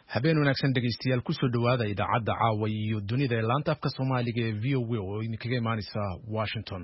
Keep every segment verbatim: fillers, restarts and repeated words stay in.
habeen wanaagsan dhegeystayaal ku soo dhawaada idaacadda caawa iyo dunida ee laanta afka Soomaaliga ee V O A oo idinkaga imaanaysa Washington.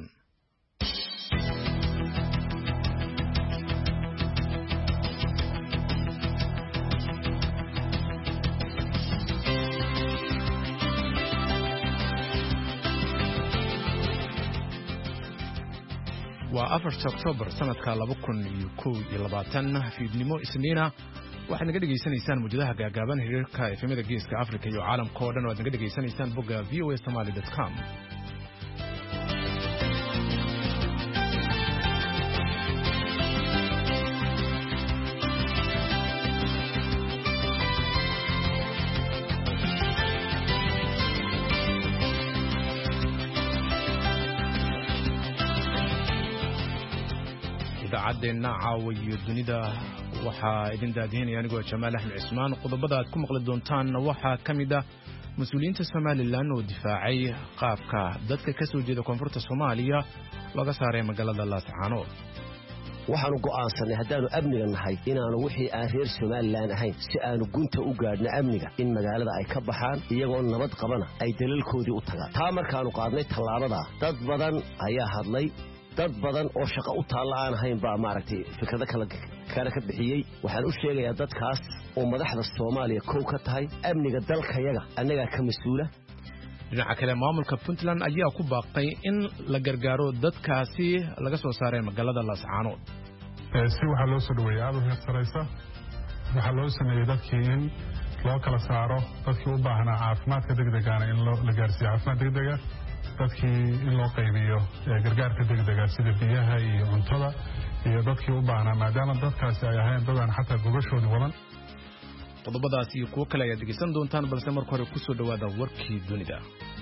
waa afarta Oktoobar sanadka laba kun iyo kow iyo labaatan fiidnimo Isniina waxaad naga dhageysanaysaan muujadaha gaagaaban hirarka efemada geeska Afrika iyo caalamka oo dhan oo aad naga dhageysanaysaan bogga v o a somali dot com. idaacaddeena caawa iyo dunida waxaa idin daadihinaya anigoo Jamaal Axmed Cismaan. qodobada aad ku maqli doontaan waxaa ka mid ah mas'uuliyiinta Somaliland oo difaacay qaabka dadka ka soo jeeda koonfurta Soomaaliya laga saaray magaalada Laascaanood. waxaanu go'aansanay haddaanu amniga nahay inaanu wixii aan reer Somaliland ahayn si aanu gunta u gaadhno amniga in magaalada ay ka baxaan iyagoo nabad qabana ay dalalkoodii u tagaan. taa markaanu qaadnay tallaabada dad badan ayaa hadlay dad badan oo shaqo u taalla aan ahayn baa maaragtay fikrado kala kala ka bixiyay. waxaan u sheegayaa dadkaas oo madaxda Soomaaliya kow ka tahay amniga dalkayaga annaga ka mas'uula. dhinaca kale maamulka Puntland ayaa ku baaqay in la gargaaro dadkaasi laga soo saaray magaalada Laascaanood. si waxa loo soo dhaweeyay aad u heersanaysa waxa loo sameeyay dadkii in loo kala saaro dadkii u baahnaa caafimaadka degdega ah in loo la gaarsiiyo caafimaad degdeg ah, dadkii in loo qaybiyo gargaarka degdega sida biyaha iyo cuntada, iyo dadkii u baahnaa maadaama dadkaasi ay ahayn dadaan xataa gogoshoodii wadan. qodobadaas iyo kuwo kale ayaad dhegeysan doontaan, balse marka hore ku soo dhawaada warkii dunida.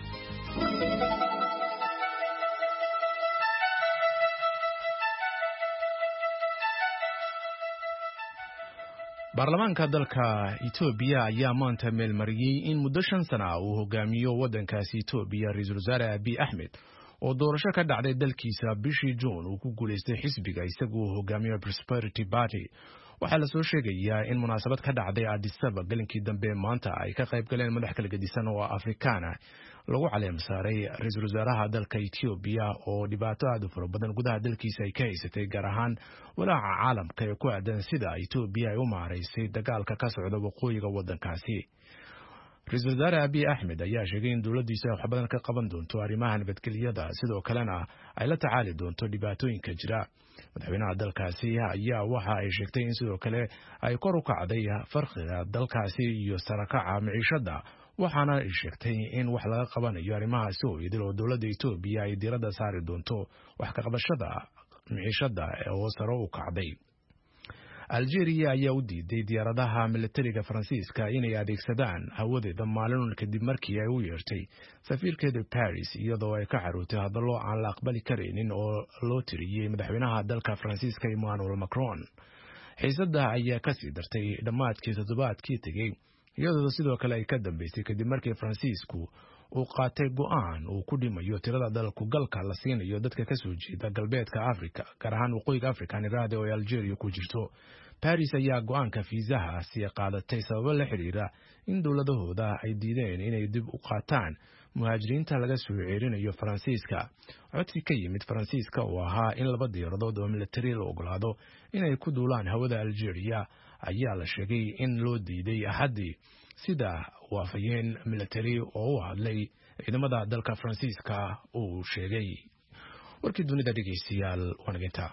baarlamaanka dalka Itoobiya ayaa maanta meelmariyay in muddo shan sano ah uu hogaamiyo waddankaasi Itoobiya Ra'iisul Wasaare Abiy Ahmed oo doorasho ka dhacday dalkiisa bishii June uu ku guuleystay xisbiga isagu hogaamiyo Prosperity Party. waxaa la soo sheegayaa in munaasabad ka dhacday Addis Ababa galinkii dambe maanta ay ka qayb galeen madax kala gedisan oo Afrikaan ah lagu caleem saaray Ra'iisul Wasaaraha dalka Itoobiya oo dhibaato aad u fara badan gudaha dalkiisa ay ka haysatay, gaar ahaan walaaca caalamka ee ku aadan sida Itoobiya ay u maareysay dagaalka ka socda waqooyiga waddankaasi. Ra'iisul Wasaare Abiy Ahmed ayaa sheegay in dowladdiisa wax badan ka qaban doonto arrimaha nabadgelyada, sidoo kalena ay la tacaali doonto dhibaatooyinka jira. madaxweynaha dalkaasi ayaa waxa ay sheegtay in sidoo kale ay kor u kacday farqiga dalkaasi iyo sarakaca maciishada, waxaana ay sheegtay in wax laga qabanayo arrimahaasi oo idil oo dowladda Itoobiya ay diiradda saari doonto wax ka qabashada maciishada oo sare u kacday. Algeria ayaa u diiday diyaaradaha militariga Faransiiska inay adeegsadaan hawadeeda maalin kadib markii ay u yeertay safiirkeeda Paris iyadoo ay ka xarootay hadallo aan la aqbali kareynin oo loo tiriyay madaxweynaha dalka Faransiiska Emmanuel Macron. xiisadda ayaa ka sii dartay dhammaadkii toddobaadkii tegey, iyadoo sidoo kale ay ka dambeysay kadib markii Faransiisku uu qaatay go'aan uu ku dhimayo tirada dalku galka la siinayo dadka ka soo jeeda galbeedka Afrika, gaar ahaan waqooyiga Afrika niraade oo Algeria ku jirto. Paris ayaa go'aanka fiisaha si qaadatay sababo la xiriira in dowladahooda ay diideen inay dib u qaataan muhaajiriinta laga soo ceerinayo Faransiiska. codsi ka yimid Faransiiska oo ahaa in laba diyaaradood oo militari la ogolaado inay ku duulaan hawada Algeria ayaa la sheegay in loo diiday Axaddii, sida waafayeen militari oo u hadlay ciidamada dalka Faransiiska uu sheegay. warkii dunida dhegeystayaal wanaginta.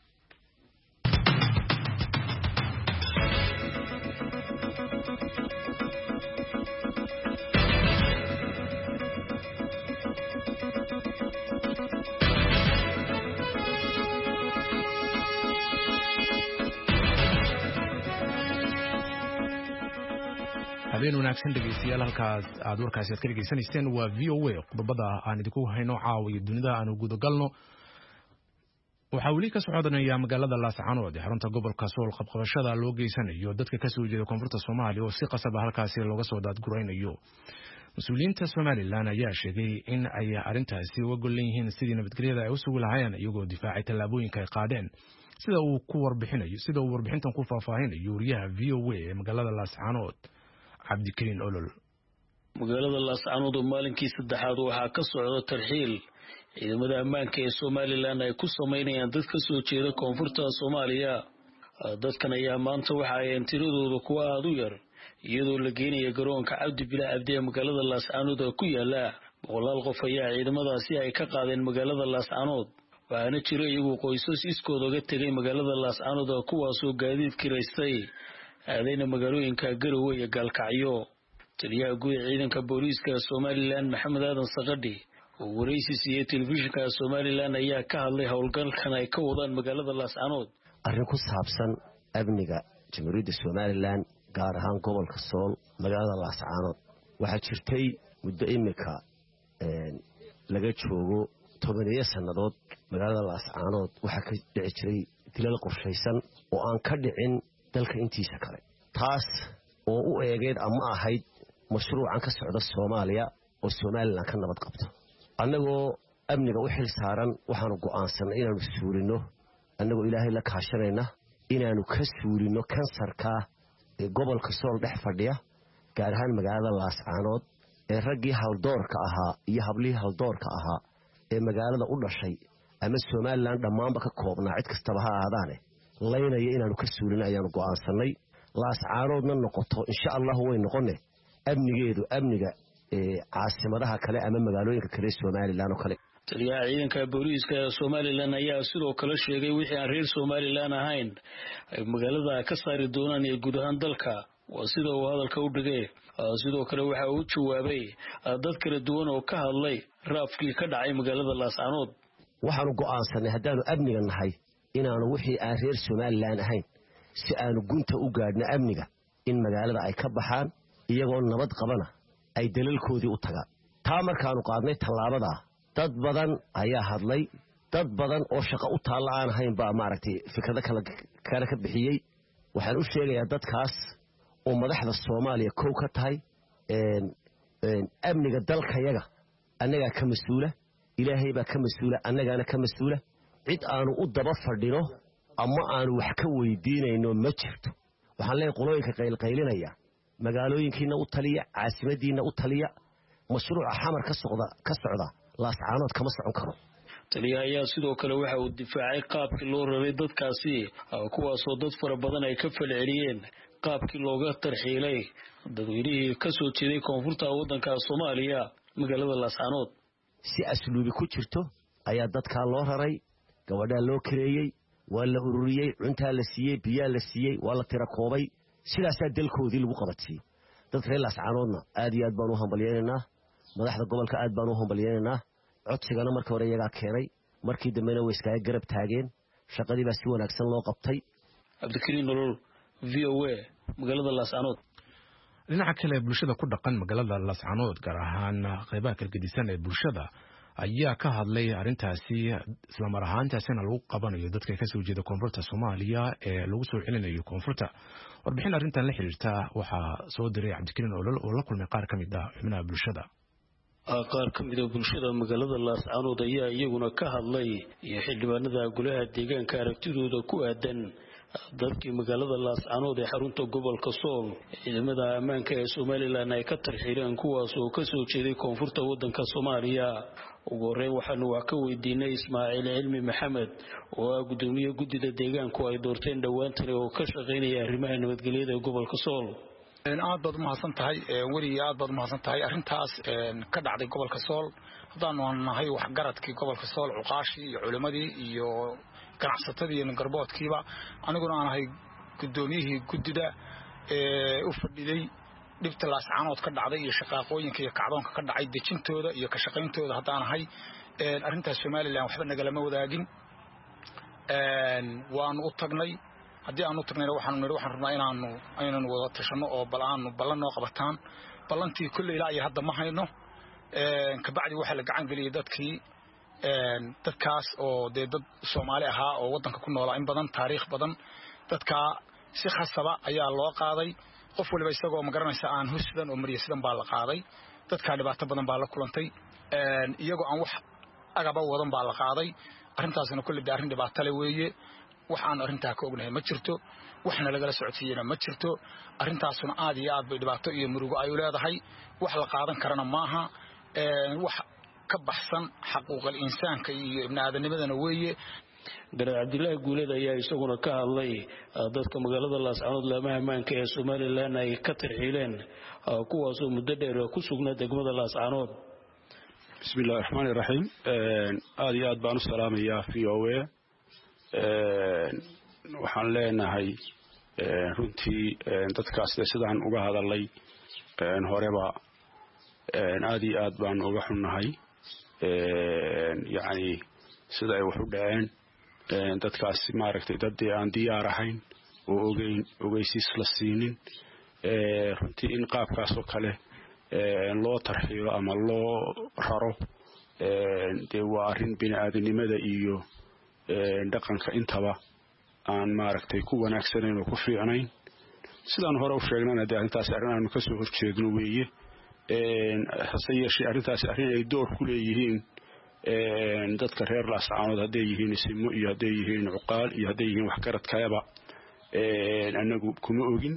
habeen wanaagsan dhegeystayaal, halkaas aad warkaasi aad ka dhageysanayseen waa V O A. qodobada aan idinku hayno caawa iyo dunida aanu guda galno waxaa weli ka socodnaya magaalada Laascaanood ee xarunta gobolka Sool qabqabashada loo geysanayo dadka ka soo jeeda koonfurta Soomaaliya oo si qasab ah halkaasi looga soo daadguraynayo. mas'uuliyiinta Somaliland ayaa sheegay in ay arrintaasi uga gol leeyihiin sidii nabadgelyada ay u sugi lahaayeen iyagoo difaacay tallaabooyinka ay qaadeen. sida uu ku warbixinayo sida uu warbixintan ku faahfaahinayo wariyaha V O A ee magaalada Laascaanood cabdikariin olol. magaalada Laascaanood oo maalinkii saddexaad waxaa ka socda tarxiil ciidamada ammaanka ee Soomaaliland ay ku sameynayaan dad ka soo jeeda koonfurta Soomaaliya. dadkan ayaa maanta waxa ay tiradoodu kuwa aad u yar iyadoo la geenayo garoonka Cabdi Bilaa Abdi ee magaalada Laascaanood oo ku yaala boqolaal qof ayaa ciidamadaasi ay ka qaadeen magaalada Laascaanood. waxaana jira iyagu qoysas iskooda uga tegay magaalada Laascaanood oo kuwaasoo gaadiid kireystay aadayna magaalooyinka Garowe iyo Gaalkacyo. taliyaha guud ee ciidanka booliiska Soomaaliland Maxamed Aadan Saqadhi oo wareysi siiyay telefishinka Soomaaliland ayaa ka hadlay howlgalkan ay ka wadaan magaalada Laascaanood. arrin ku saabsan amniga Jamhuuriyadda Soomaaliland gaar ahaan gobolka Sool magaalada Laascaanood waxaa jirtay muddo imika laga joogo tobaneeyo sannadood magaalada Laascaanood waxaa ka dhici jiray dilal qorshaysan oo aan ka dhicin dalka intiisa kale, taas oo u eegeed ama ahayd mashruucan ka socda Soomaaliya oo Soomaaliland ka nabad qabto. annagoo amniga u xil saaran waxaanu go'aansanay inaanu suurino annagoo Ilaahay la kaashanayna inaanu ka suurino kansarka ee gobolka Sool dhex fadhiya gaar ahaan magaalada Laascaanood ee raggii hawldoorka ahaa iyo hablihii hawldoorka ahaa ee magaalada u dhashay ama Soomaaliland dhammaanba ka koobnaa cid kastaba ha ahaadaane laynaya inaanu ka suurino ayaanu go'aansanay. Laascaanoodna noqoto insha Allah way noqonne amnigeedu amniga ee caasimadaha kale ama magaalooyinka kale Soomaaliland oo kale. taliyaha ciidanka booliiska Soomaaliland ayaa sidoo kale sheegay wixii aan reer Soomaaliland ahayn ay magaalada ka saari doonaan ee guud ahaan dalka. waa sida uu hadalka u dhigay. sidoo kale waxa uu jawaabay dad kala duwan oo ka hadlay raafkii ka dhacay magaalada Laascaanood. waxaanu go'aansanay haddaanu amniga nahay inaanu wixii aan reer Soomaaliland ahayn si aanu gunta u gaadhno amniga in magaalada ay ka baxaan iyagoo nabad qabana ay dalalkoodii u tagaan. taa markaanu qaadnay tallaabada dad badan ayaa hadlay, dad badan oo shaqo u taalla aan ahayn baa maaragtay fikrado kala kala ka bixiyay. waxaan u sheegayaa dadkaas oo madaxda Soomaaliya kow ka tahay een een amniga dalkayaga annaga ka mas'uula, Ilaahay baa ka mas'uula, annagana ka mas'uula. cid aanu u daba fadhino ama aanu wax ka weydiinayno ma jirto. waxaan leeyahay qolooyinka qaylqaylinaya magaalooyinkiina u taliya, caasimadiina u taliya, mashruuca xamar ka socda ka socda Laascaanood kama socon karo. taliyaha ayaa sidoo kale waxa uu difaacay qaabkii loo raray dadkaasi kuwaasoo dad fara badan ay ka falceliyeen qaabkii looga tarxiilay dadweynihii ka soo jeeday koonfurta waddanka Soomaaliya magaalada Laascaanood. si asluubi ku jirto ayaa dadka loo raray, gabadha loo kireeyay, waa la ururiyay, cunta la siiyay, biyo la siiyay, waa la tira koobay, sidaas dalkoodii lagu qabatay. dadka reer Laascaanoodna aad iyo aad baan u hambalyeynaa, madaxda gobolka aad baan u hambalyeynaa. codsigana markii hore iyaga keenay, markii dambena way iskaga garab taageen, shaqadii baa si wanaagsan loo qabtay. cabdikariin olol V O A magaalada Laascaanood. dhinaca kale bulshada ku dhaqan magaalada Laascaanood gaar ahaan qaybaha kala gedisan ee bulshada ayaa ka hadlay arrintaasi isla mar ahaantaasina lagu qabanayo dadka ka soo jeeda koonfurta Soomaaliya ee lagu soo celinayo koonfurta. warbixin arrintan la xiriirta waxaa soo diray cabdikariin olol oo la kulmay qaar ka mid ah xubnaha bulshada. qaar ka mid ah bulshada magaalada Laascaanood ayaa iyaguna ka hadlay iyo xildhibaanada golaha deegaanka aragtidooda ku aadan dadkii magaalada Laascaanood ee xarunta gobolka Sool ciidamada ammaanka ee Soomaaliland ay ka tarxiileen kuwaas oo ka soo jeeday koonfurta waddanka Soomaaliya. ugu horreyn waxaanu wax ka weydiinay Ismaaciil Cilmi Maxamed oo ah gudoomiye guddida deegaanku ay doorteen dhawaantan oo ka shaqeynaya arrimaha nabadgelyada ee gobolka Sool. aad baad mahadsan tahay weli aad baad mahadsan tahay arrintaas ka dhacday gobolka Sool. haddaanu nahay wax garadkii gobolka Sool, cuqaashi iyo culimadii iyo ganacsatadii iyo garboodkiiba, aniguna aan ahay gudoomiyihii guddida ee u fadhiday dhibta Laascaanood ka dhacday iyo shaqaaqooyinka iyo kacdoonka ka dhacay dejintooda iyo ka shaqayntooda. haddaan ahay arrintaas Soomaaliland waxba nagalama wadaagin, waanu u tagnay. haddii aanu tagnayna waxaanu niri waxaan rabnaa inaanu aynan wada tashano oo bal aanu ballan noo qabataan. ballantii kulli ilaa iyo hadda ma hayno. kabacdi waxaa la gacan geliyay dadkii dadkaas oo dee dad Soomaali ahaa oo waddanka ku noolaa in badan, taariikh badan. dadkaa si khasaba ayaa loo qaaday, qof waliba isagoo ma garanaysa aan husdan oo mariya sidan baa la qaaday. dadkaa dhibaato badan baa la kulantay, iyagoo aan wax agaba wadan baa la qaaday. arrintaasna kulli dee arrin dhibaato leh weeye. wax aan arrintaa ka ognahay ma jirto waxna lagala socodsiiyana ma jirto arrintaasuna aad iyo aad bay dhibaato iyo murugo ay u leedahay wax la qaadan karana maaha wax ka baxsan xaquuqul insaanka iyo ibn aadanimadana weeye Garar Cabdullaahi Guuleed ayaa isaguna ka hadlay dadka magaalada Laascaanood laamaha ammaanka ee Soomaaliland ay ka tarxiileen kuwaas oo muddo dheer ku sugnaa degmada Laascaanood. Bismillahir Rahmaanir Rahiim. Aad iyo aad baan u salaamayaa V O A. Waxaan leenahay runtii dadkaas sidaan uga hadalay horeba aad iyo aad baan uga xunnahay. Yani sida ay wax u dhaceen dadkaas maaragtay dad aan diyaar ahayn oo ogeyn ogeysiis la siinin runtii in qaabkaas oo kale loo tarxiilo ama loo raro dee waa arrin bini'aadanimada iyo dhaqanka intaba aan maaragtay ku wanaagsanayn oo ku fiicnayn sidaan hore u sheegnana dee arrintaasi arrin aanu ka soo horjeedno weeye hase yeeshee arrintaasi arrin ay door ku leeyihiin dadka reer Laascaanood hadday yihiin isimo iyo hadday yihiin cuqaal iyo hadday yihiin waxgaradkayaba anagu kuma ogin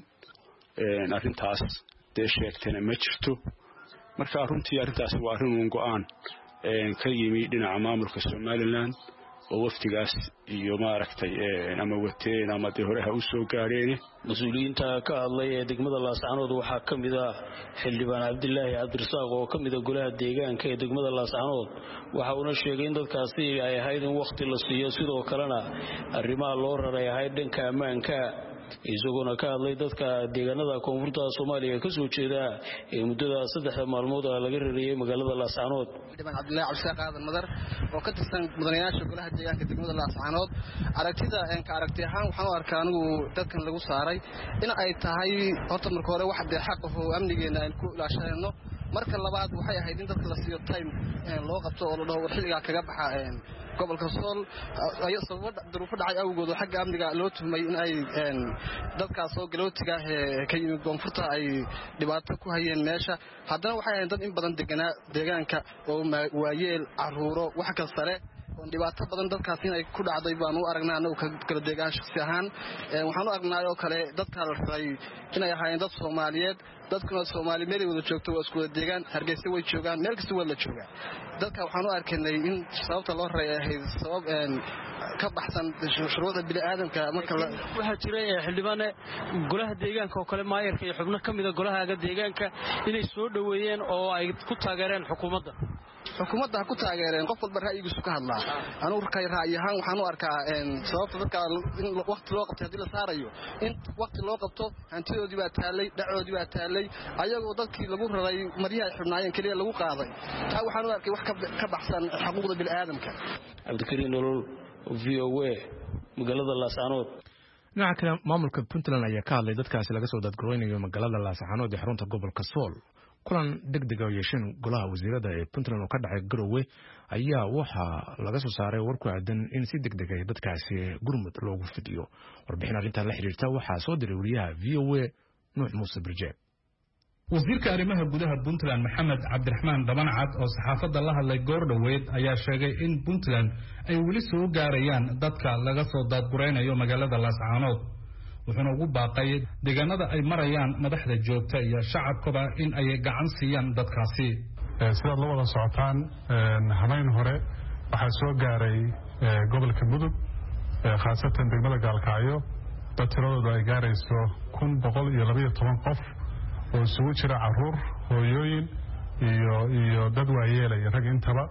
arrintaas dee sheegtana ma jirto marka runtii arrintaasi waa arrin uun go'aan ka yimi dhinaca maamulka Somaliland oo waftigaas iyo maaragtay ama wateen ama dee hore ha u soo gaareen mas'uuliyiinta ka hadlay ee degmada Laascaanood waxaa ka mid ah xildhibaan Cabdullaahi Cabdirasaaq oo ka mid ah golaha deegaanka ee degmada Laascaanood waxa uu sheegay in dadkaasi ay ahayd in waqti la siiyo sidoo kalena arrimaha loo raray ahayd dhanka ammaanka isagoo ka hadlay dadka deegaanada koonfurta Soomaaliya ka soo jeeda ee muddada saddex maalmood laga reeriyay magaalada Laascaanood. Xildhibaan Cabdullaahi Cabdirasaaq Aadan Madar oo ka tirsan mudanayaasha golaha deegaanka degmada Laascaanood aragtida aan ka aragtay ahaan waxaan u arkaa anigu dadkan lagu saaray in ay tahay horta marka hore wax dee xaq ah oo amnigeena ay ku ilaashayno marka labaad waxay ahayd in dadka la siiyo time loo qabto oo la dhaho xilliga kaga baxa gobolka Sool ay sabab duruufo dhacay awgood oo xagga amniga loo tuhmay in ay dadka soo galootiga ka yimid koonfurta ay dhibaato ku hayeen meesha haddana waxay ahayd dad in badan deganaa deegaanka oo waayeel caruuro wax ka sare oo dhibaato badan dadkaas in ay ku dhacday baan u aragnaa anagu kala deegaan shakhsi ahaan waxaan u aragnaa oo kale dadka la ray inay ahaayeen dad Soomaaliyeed dadkuna Soomaali meel wada joogto waa isku deegaan Hargeysa way joogaan meel kasta waa la joogaa dadka waxaan u arkaynay in sababta loo ray ahayd sabab ka baxsan shuruucda bini'aadamka marka waxa jiray xildhibaane golaha deegaanka oo kale maayarka iyo xubno kamid ah golaha deegaanka inay soo dhaweeyeen oo ay ku taageereen xukuumadda xukuumadda ku taageereen qof walba ra'yigiisu ka hadlaa anu arkay ra'yi ahaan waxaan u arkaa sababta dadka in waqti loo qabto hadii la saarayo in waqti loo qabto hantidoodii baa taalay dhacoodii baa taalay ayagoo dadkii lagu raray mariyaha xubnaayeen kaliya lagu qaaday taa waxaan u arkay wax ka baxsan xuquuqda bini'aadamka Cabdikariin Nolol V O A magaalada Laascaanood. dhinaca kale maamulka Puntland ayaa ka hadlay dadkaasi laga soo dadgareynayo magaalada Laascaanood ee xarunta gobolka Sool kulan degdeg ah oo yeesheen golaha wasiirada ee Puntland oo ka dhacay Garowe ayaa waxa laga soo saaray war ku aadan in si degdeg ah dadkaasi gurmud loogu fidiyo warbixin arrintan la xiriirta waxaa soo diray wariyaha V O A Nuux Muuse Birjeeb. wasiirka arrimaha gudaha Puntland Maxamed Cabdiraxmaan Dabancad oo saxaafadda la hadlay goordhaweed ayaa sheegay in Puntland ay weli soo gaarayaan dadka laga soo dadgureynayo magaalada Laascaanood wuxuuna ugu baaqay deegaanada ay marayaan madaxda joogta iyo shacabkaba in ay gacan siiyaan dadkaasi sidaad la wada socotaan habeen hore waxaa soo gaaray gobolka Mudug khaasatan degmada Gaalkacyo dad tiradoodu ay gaarayso kun boqol iyo laba iyo toban qof oo isugu jira caruur hooyooyin iyo iyo dad waayeelay rag intaba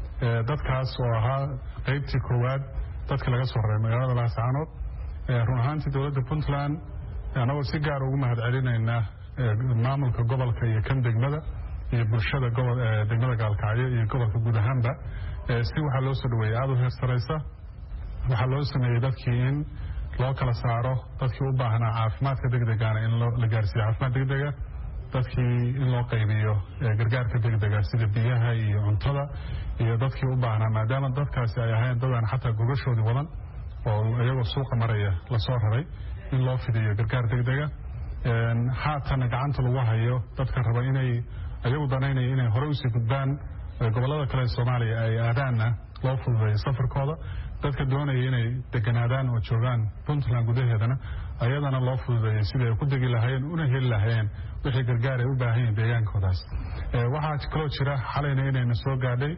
dadkaas oo ahaa qaybtii koowaad dadka laga soo raray magaalada Laascaanood run ahaantii dowladda Puntland anagoo si gaar ugu mahadcelinaynaa maamulka gobolka iyo kan degmada iyo bulshada degmada Gaalkacyo iyo gobolka guud ahaanba si waxaa loo soo dhaweeyay aad u heestaraysa waxaa loo sameeyey dadkii in loo kala saaro dadkii u baahnaa caafimaadka degdegaana in la gaarsiiyo caafimaad degdega dadkii in loo qaybiyo gargaarka degdega sida biyaha iyo cuntada iyo dadkii u baahnaa maadaama dadkaasi ay ahayn dadaan xataa gogashoodii wadan oo iyagoo suuqa maraya la soo raray in loo fidiyo gargaar degdega haatana gacanta lagu hayo dadka raba inay ayagu danaynaya inay hore usii gudbaan gobollada kale ee Soomaaliya ay aadaanna loo fududeeyo safarkooda dadka doonaya inay deganaadaan oo joogaan Puntland gudaheedana ayadana loo fududeeyay sidii ay ku degi lahaayeen una heli lahaayeen wixii gargaar ay u baahan yihiin deegaankoodaas waxaa kaloo jira xalayna inayna soo gaadhay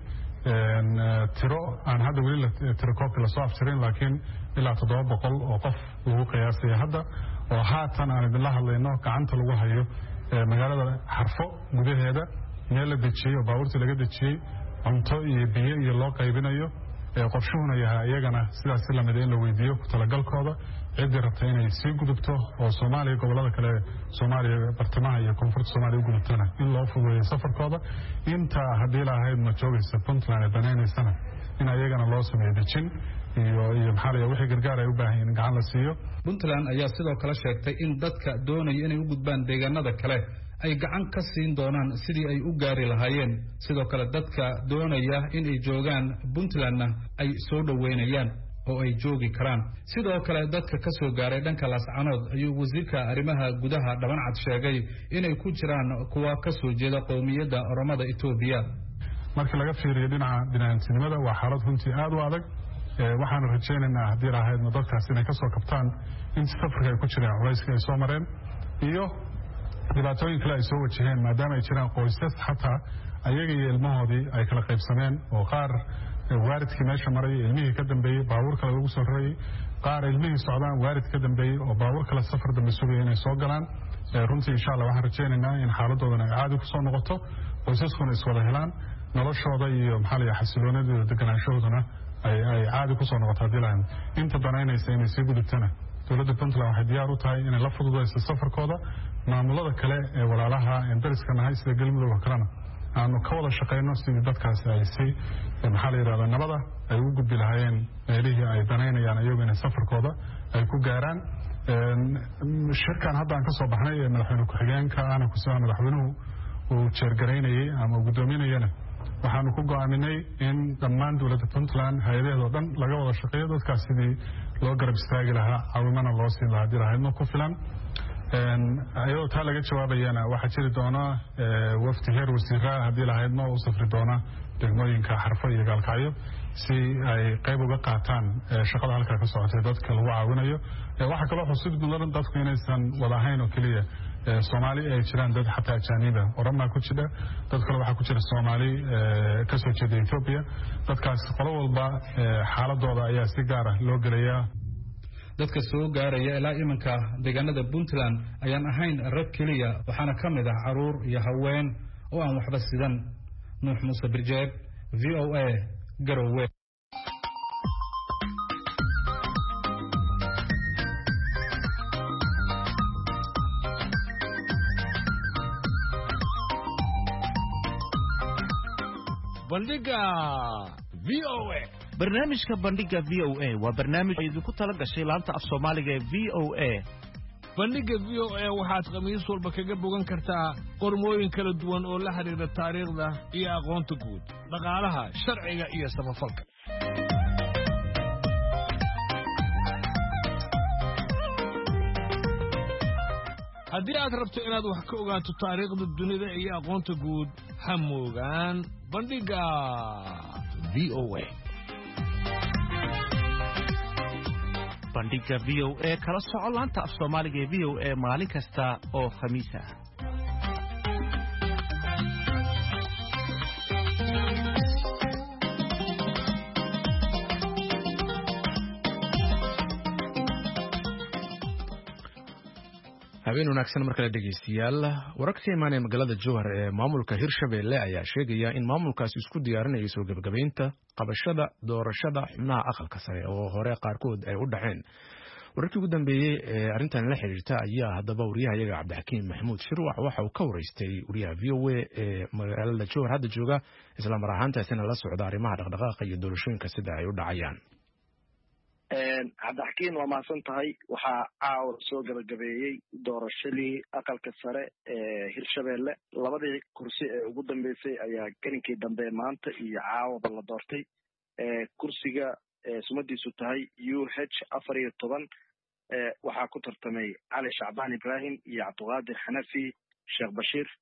tiro aan hadda weli tiro koobi lasoo aftirin laakiin ilaa toddoba boqol oo qof lagu qiyaasaya hadda oo haatan aan idinla hadlayno gacanta lagu hayo magaalada Xarfo gudaheeda meel la dejiyay oo baabuurta laga dejiyay cunto iyo biyo iyo loo qaybinayo qorshuhuna yahay iyagana sidaas la mid in la weydiiyo ku talagalkooda cidii rabta inay sii gudubto oo Soomaaliya gobolada kale Soomaaliya bartamaha iyo koonfurta Soomaaliya u gudubtana in loo fududeeyo safarkooda inta hadii la ahayd ma joogaysa Puntland ee banaanaysana in ayagana loo sameeyo dejin iyo iyo maxalliga wixii gargaar ay u baahan yihiin gacan la siiyo Puntland ayaa sidoo kale sheegtay in dadka doonaya inay u gudbaan deegaanada kale ay gacan ka siin doonaan sidii ay u gaari lahaayeen sidoo kale dadka doonaya in ay joogaan Puntlandna ay soo dhaweynayaan oo ay joogi karaan sidoo kale dadka ka soo gaaray dhanka Laascaanood ayuu wasiirka arrimaha gudaha Dhabancad sheegay inay ku jiraan kuwa ka soo jeeda qowmiyadda Oromada Itoobiya marka laga fiiriyo dhinaca binaantinimada waa xaalad runtii aad u adag waxaan rajaynaynaa hadii lahayd dadkaas inay ka soo kabtaan in safarka ay ku jiraan culayska ay soo mareen iyo dhibaatooyin kale ay soo wajaheen maadaama ay jiraan qoysas xataa ayaga iyo ilmahoodii ay kala qaybsameen oo qaar waaridkii meesha maray ilmihii ka dambeeyey baabuur kale lagu soo rarayay qaar ilmihii socdaan waarid ka dambeeyey oo baabuur kale safar dambe sugaya inay soo galaan runtii insha Allah waxaan rajaynaynaa in xaaladoodan ay caadi ku soo noqoto qoysaskuna iswada helaan noloshooda iyo maxaa la xasiloonadooda deganaanshahoodana ay ay caadi ku soo noqoto hadii laan inta banaanaysa inay sii gudubtana dowladda Puntland waxay diyaar u tahay inay la fududeyso safarkooda maamulada kale ee walaalaha ee dariska nahay sida galmudug oo kalena aanu ka wada shaqeyno sidii dadkaas ay si maxaa la yiraahdaa nabada ay u gudbi lahaayeen meelihii ay banaynayaan ayagu inay safarkooda ay ku gaaraan shirkan hadda aan ka soo baxnay ee madaxweyne ku-xigeenka ana ku soo madaxweynuhu uu jeergareynayay ama gudoominayana waxaanu ku go'aaminay in dhammaan dowladda Puntland hay'adaheeda oo dhan laga wada shaqeeyo dadkaas sidii loo garab istaagi lahaa caawimana loo siin lahaa diraahayno ku filan ayuu taa laga jawaabayana waxa jiri doona wafdi heer wasiirada hadii lahaydno u safri doona degmooyinka Xarfo iyo Gaalkacyo si ay qayb uga qaataan shaqada halka ka socotay dadka lagu caawinayo waxa kale oo xusid mudan dadku inaysan wada ahayn oo kaliya Soomaali ay jiraan dad xataa ajaaniba Oroma ku jira dad kale waxa ku jira Soomaali ka soo jeeda Ethiopia dadkaas qolo walba xaaladooda ayaa si gaar ah loo galayaa dadka soo gaaraya ilaa imanka deegaanada Puntland ayaan ahayn rag kaliya waxaana kamid ah caruur iyo haween oo aan waxba sidan Nuux Muuse Birjeeb V O A Garowe Bandhiga V O A barnaamijka bandhiga V O A waa barnaamij ay idinku tala gashay laanta af Soomaaliga ee V O A bandhiga V O A waxaad khamiis walba kaga bogan kartaa qormooyin kala duwan oo la xiriira taariikhda iyo aqoonta guud dhaqaalaha sharciga iyo samafalka haddii aad rabto inaad wax ka ogaato taariikhda dunida iyo aqoonta guud ha moogaan bandhiga V O A bandhiga V O A kala soco laanta af Soomaaliga ee V O A maalin kasta oo khamiis ah habeen wanaagsan markale dhageystayaal wararka imaanaya magaalada Jowhar ee maamulka Hirshabelle ayaa sheegaya in maamulkaasi isku diyaarinayo soo gabagabeynta qabashada doorashada xubnaha aqalka sare oo hore qaarkood ay u dhaceen wararkii ugu dambeeyay ee arrintan la xiriirta ayaa haddaba wariyahayaga Cabdixakiim Maxamuud Shirwac waxa uu ka wareystay wariyaha V O A ee magaalada Jowhar hadda jooga isla mar ahaantaasina la socda arrimaha dhaqdhaqaaqa iyo doorashooyinka sida ay u dhacayaan cabdixakiin waa mahadsan tahay waxaa caawa soo gabagabeeyey doorashadii aqalka sare ee Hirshabelle labadii kursi ee ugu dambeysay ayaa gelinkii dambe maanta iyo caawaba la doortay kursiga sumadiisu tahay U H afar iyo toban waxaa ku tartamay Cali Shacbaan Ibrahim iyo Cabdiqaadir Xanafi Sheekh Bashiir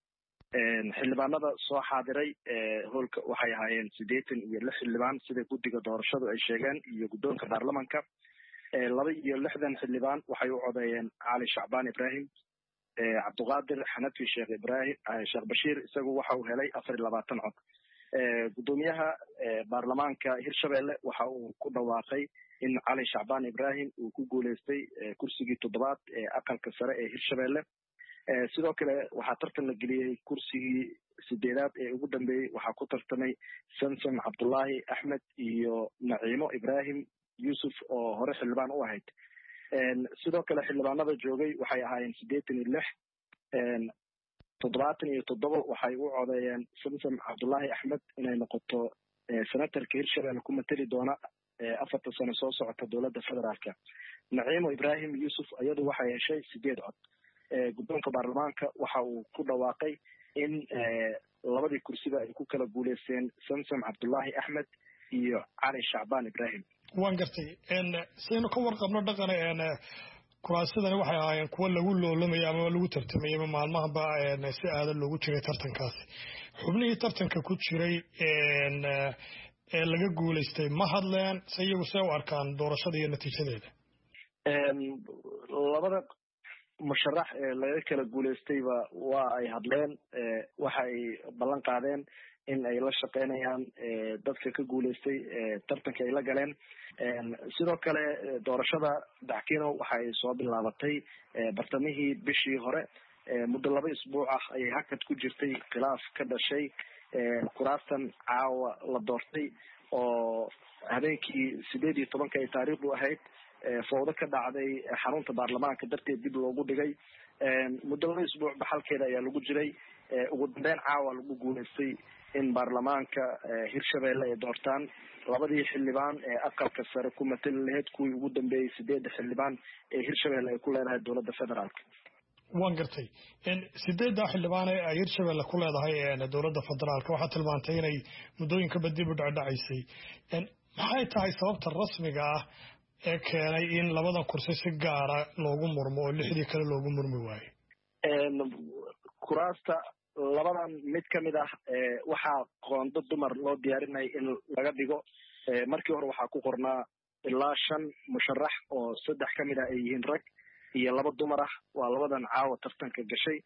xildhibaanada soo xaadiray hoolka waxay ahaayeen siddeetan iyo lix xildhibaan sida guddiga doorashadu ay sheegeen iyo guddoonka baarlamanka laba iyo lixdan xildhibaan waxay u codeeyeen cali shacbaan ibrahim cabdiqaadir xanafi sheekh ibrahim sheekh bashiir isagu waxa uu helay afar iyo labaatan cod guddoomiyaha baarlamaanka hirshabelle waxa uu ku dhawaaqay in cali shacbaan ibrahim uu ku guuleystay kursigii toddobaad ee aqalka sare ee hirshabelle sidoo kale waxaa tartan la geliyey kursigii sideedaad ee ugu dambeeyey waxaa ku tartamay samsam cabdullaahi axmed iyo naciimo ibrahim yuusuf oo hore xildhibaan u ahayd sidoo kale xildhibaanada joogay waxay ahaayeen siddeetan iyo lix toddobaatan iyo toddoba waxay u codeeyeen samsam cabdullaahi axmed inay noqoto senatarka hirshabelle ku mateli doona afarta sano soo socota dowladda federaalka naciimo ibrahim yuusuf iyadu waxay heshay sideed cod guddoonka baarlamaanka waxa uu ku dhawaaqay in labadii kursiba ay ku kala guuleysteen samsam cabdullaahi axmed iyo cali shacbaan ibrahim waan gartay sidaynu ka warqabno dhaqana kuraasadani waxay ahaayeen kuwo lagu loolamayo ama lagu tartamayay maalmahaba si aadan loogu jiray tartankaasi xubnihii tartanka ku jiray ee laga guuleystay ma hadleen se iyagu see u arkaan doorashada iyo natiijadeeda labada musharax ee laga kala guuleystayba waa ay hadleen waxa ay ballan qaadeen in ay la shaqeynayaan dadka ka guuleystay tartanka ay la galeen sidoo kale doorashada daxkino waxa ay soo bilaabatay bartamihii bishii hore muddo laba isbuuc ah ayay hakad ku jirtay khilaaf ka dhashay kuraastan caawa la doortay oo habeenkii sideed iyo tobanka ay taariikhdu ahayd fowdo ka dhacday xarunta baarlamaanka darteed dib loogu dhigay muddo laba isbuuc baxalkeeda ayaa lagu jiray ugu dambeyn caawa lagu guuleystay in baarlamaanka hirshabelle ay doortaan labadii xildhibaan ee aqalka sare ku matali lahayd kuwii ugu dambeeyey sideedda xildhibaan ee hirshabelle ay ku leedahay dowladda federaalka waan gartay sideedda xildhibaan ee ay hirshabelle ku leedahay dowladda federaalka waxaa tilmaantay inay muddooyinkaba dib u dhacdhacaysay maxay tahay sababta rasmiga ah ee keenay in labadan kursi si gaara loogu murmo oo lixdii kale loogu murmi waayo kuraasta labadan mid ka mid ah waxaa qoondo dumar loo diyaarinaya in laga dhigo markii hore waxaa ku qornaa ilaa shan musharax oo saddex ka mid ah ay yihiin rag iyo laba dumar ah waa labadan caawa tartanka gashay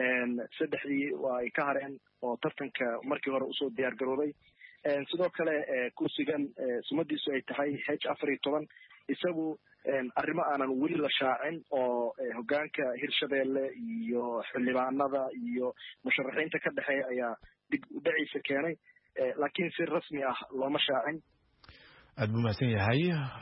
saddexdii waa ay ka hareen oo tartanka markii hore usoo diyaar garoobay sidoo kale kursigan sumadiisu ay tahay h afar iyo toban isagu arrimo aanan weli la shaacin oo hogaanka hirshabelle iyo xildhibaanada iyo musharaxiinta ka dhexeeya ayaa dib u dhaciisa keenay laakiin si rasmi ah looma shaacin aada buu mahadsan yahay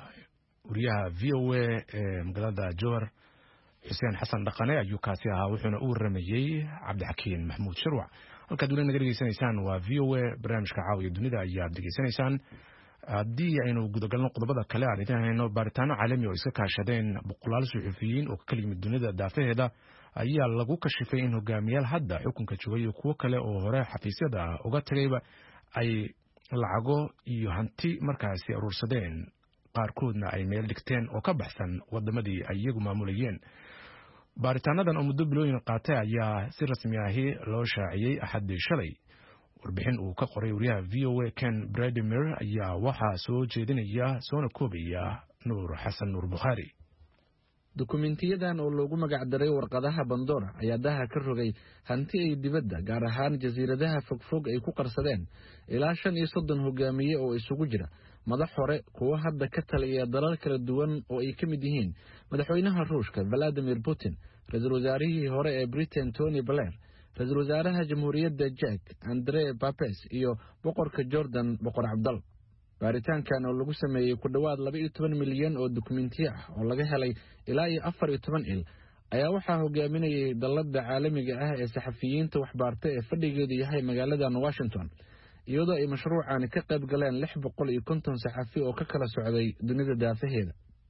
wariyaha v o a ee magaalada jowhar xuseen xasan dhaqane ayuu kaasi ahaa wuxuuna u waramayey cabdixakiin maxamuud shirwac halkaad weli naga dhegeysanaysaan waa v o a barnaamijka caawiya dunida ayaad dhegeysanaysaan haddii aynu gudagalno qodobada kale aan idin hayno baaritaano caalami oo iska kaashadeen boqolaal suxufiyiin oo ka kala yimid dunida daafaheeda ayaa lagu kashifay in hogaamiyaal hadda xukunka joogay iyo kuwo kale oo hore xafiisyada uga tagayba ay lacago iyo hanti markaasi aruursadeen qaarkoodna ay meel dhigteen oo ka baxsan wadamadii ay iyagu maamulayeen baaritaanadan oo muddo bilooyin qaatay ayaa si rasmi ahi loo shaaciyey axaddii shalay warbixin uu ka qoray wariyaha v o a ken bradimir ayaa waxaa soo jeedinaya soona koobaya nuur xasan nuur bukhaari dukumentiyadan oo loogu magacdaray warqadaha bandora ayaa daha ka rogay hanti ay dibadda gaar ahaan jasiiradaha fogfog ay ku qarsadeen ilaa shan iyo soddon hogaamiye oo isugu jira madax hore kuwo hadda ka taliya dalal kala duwan oo ay ka mid yihiin madaxweynaha ruushka valadimir putin ra-iisul wasaarihii hore ee britain tony blair ra-iisul wasaaraha jamhuuriyadda jack andre babes iyo boqorka jordan boqor cabdal baaritaankan oo lagu sameeyey ku dhowaad laba iyo toban milyan oo dukumentiyo ah oo laga helay ilaa iyo afar iyo toban il ayaa waxaa hogaaminayay dalladda caalamiga ah ee saxafiyiinta waxbaarta ee fadhigeedu yahay magaaladan washington iyadoo ay mashruucani ka qayb galeen lix boqol iyo konton saxafi oo ka kala socday dunida daafaheeda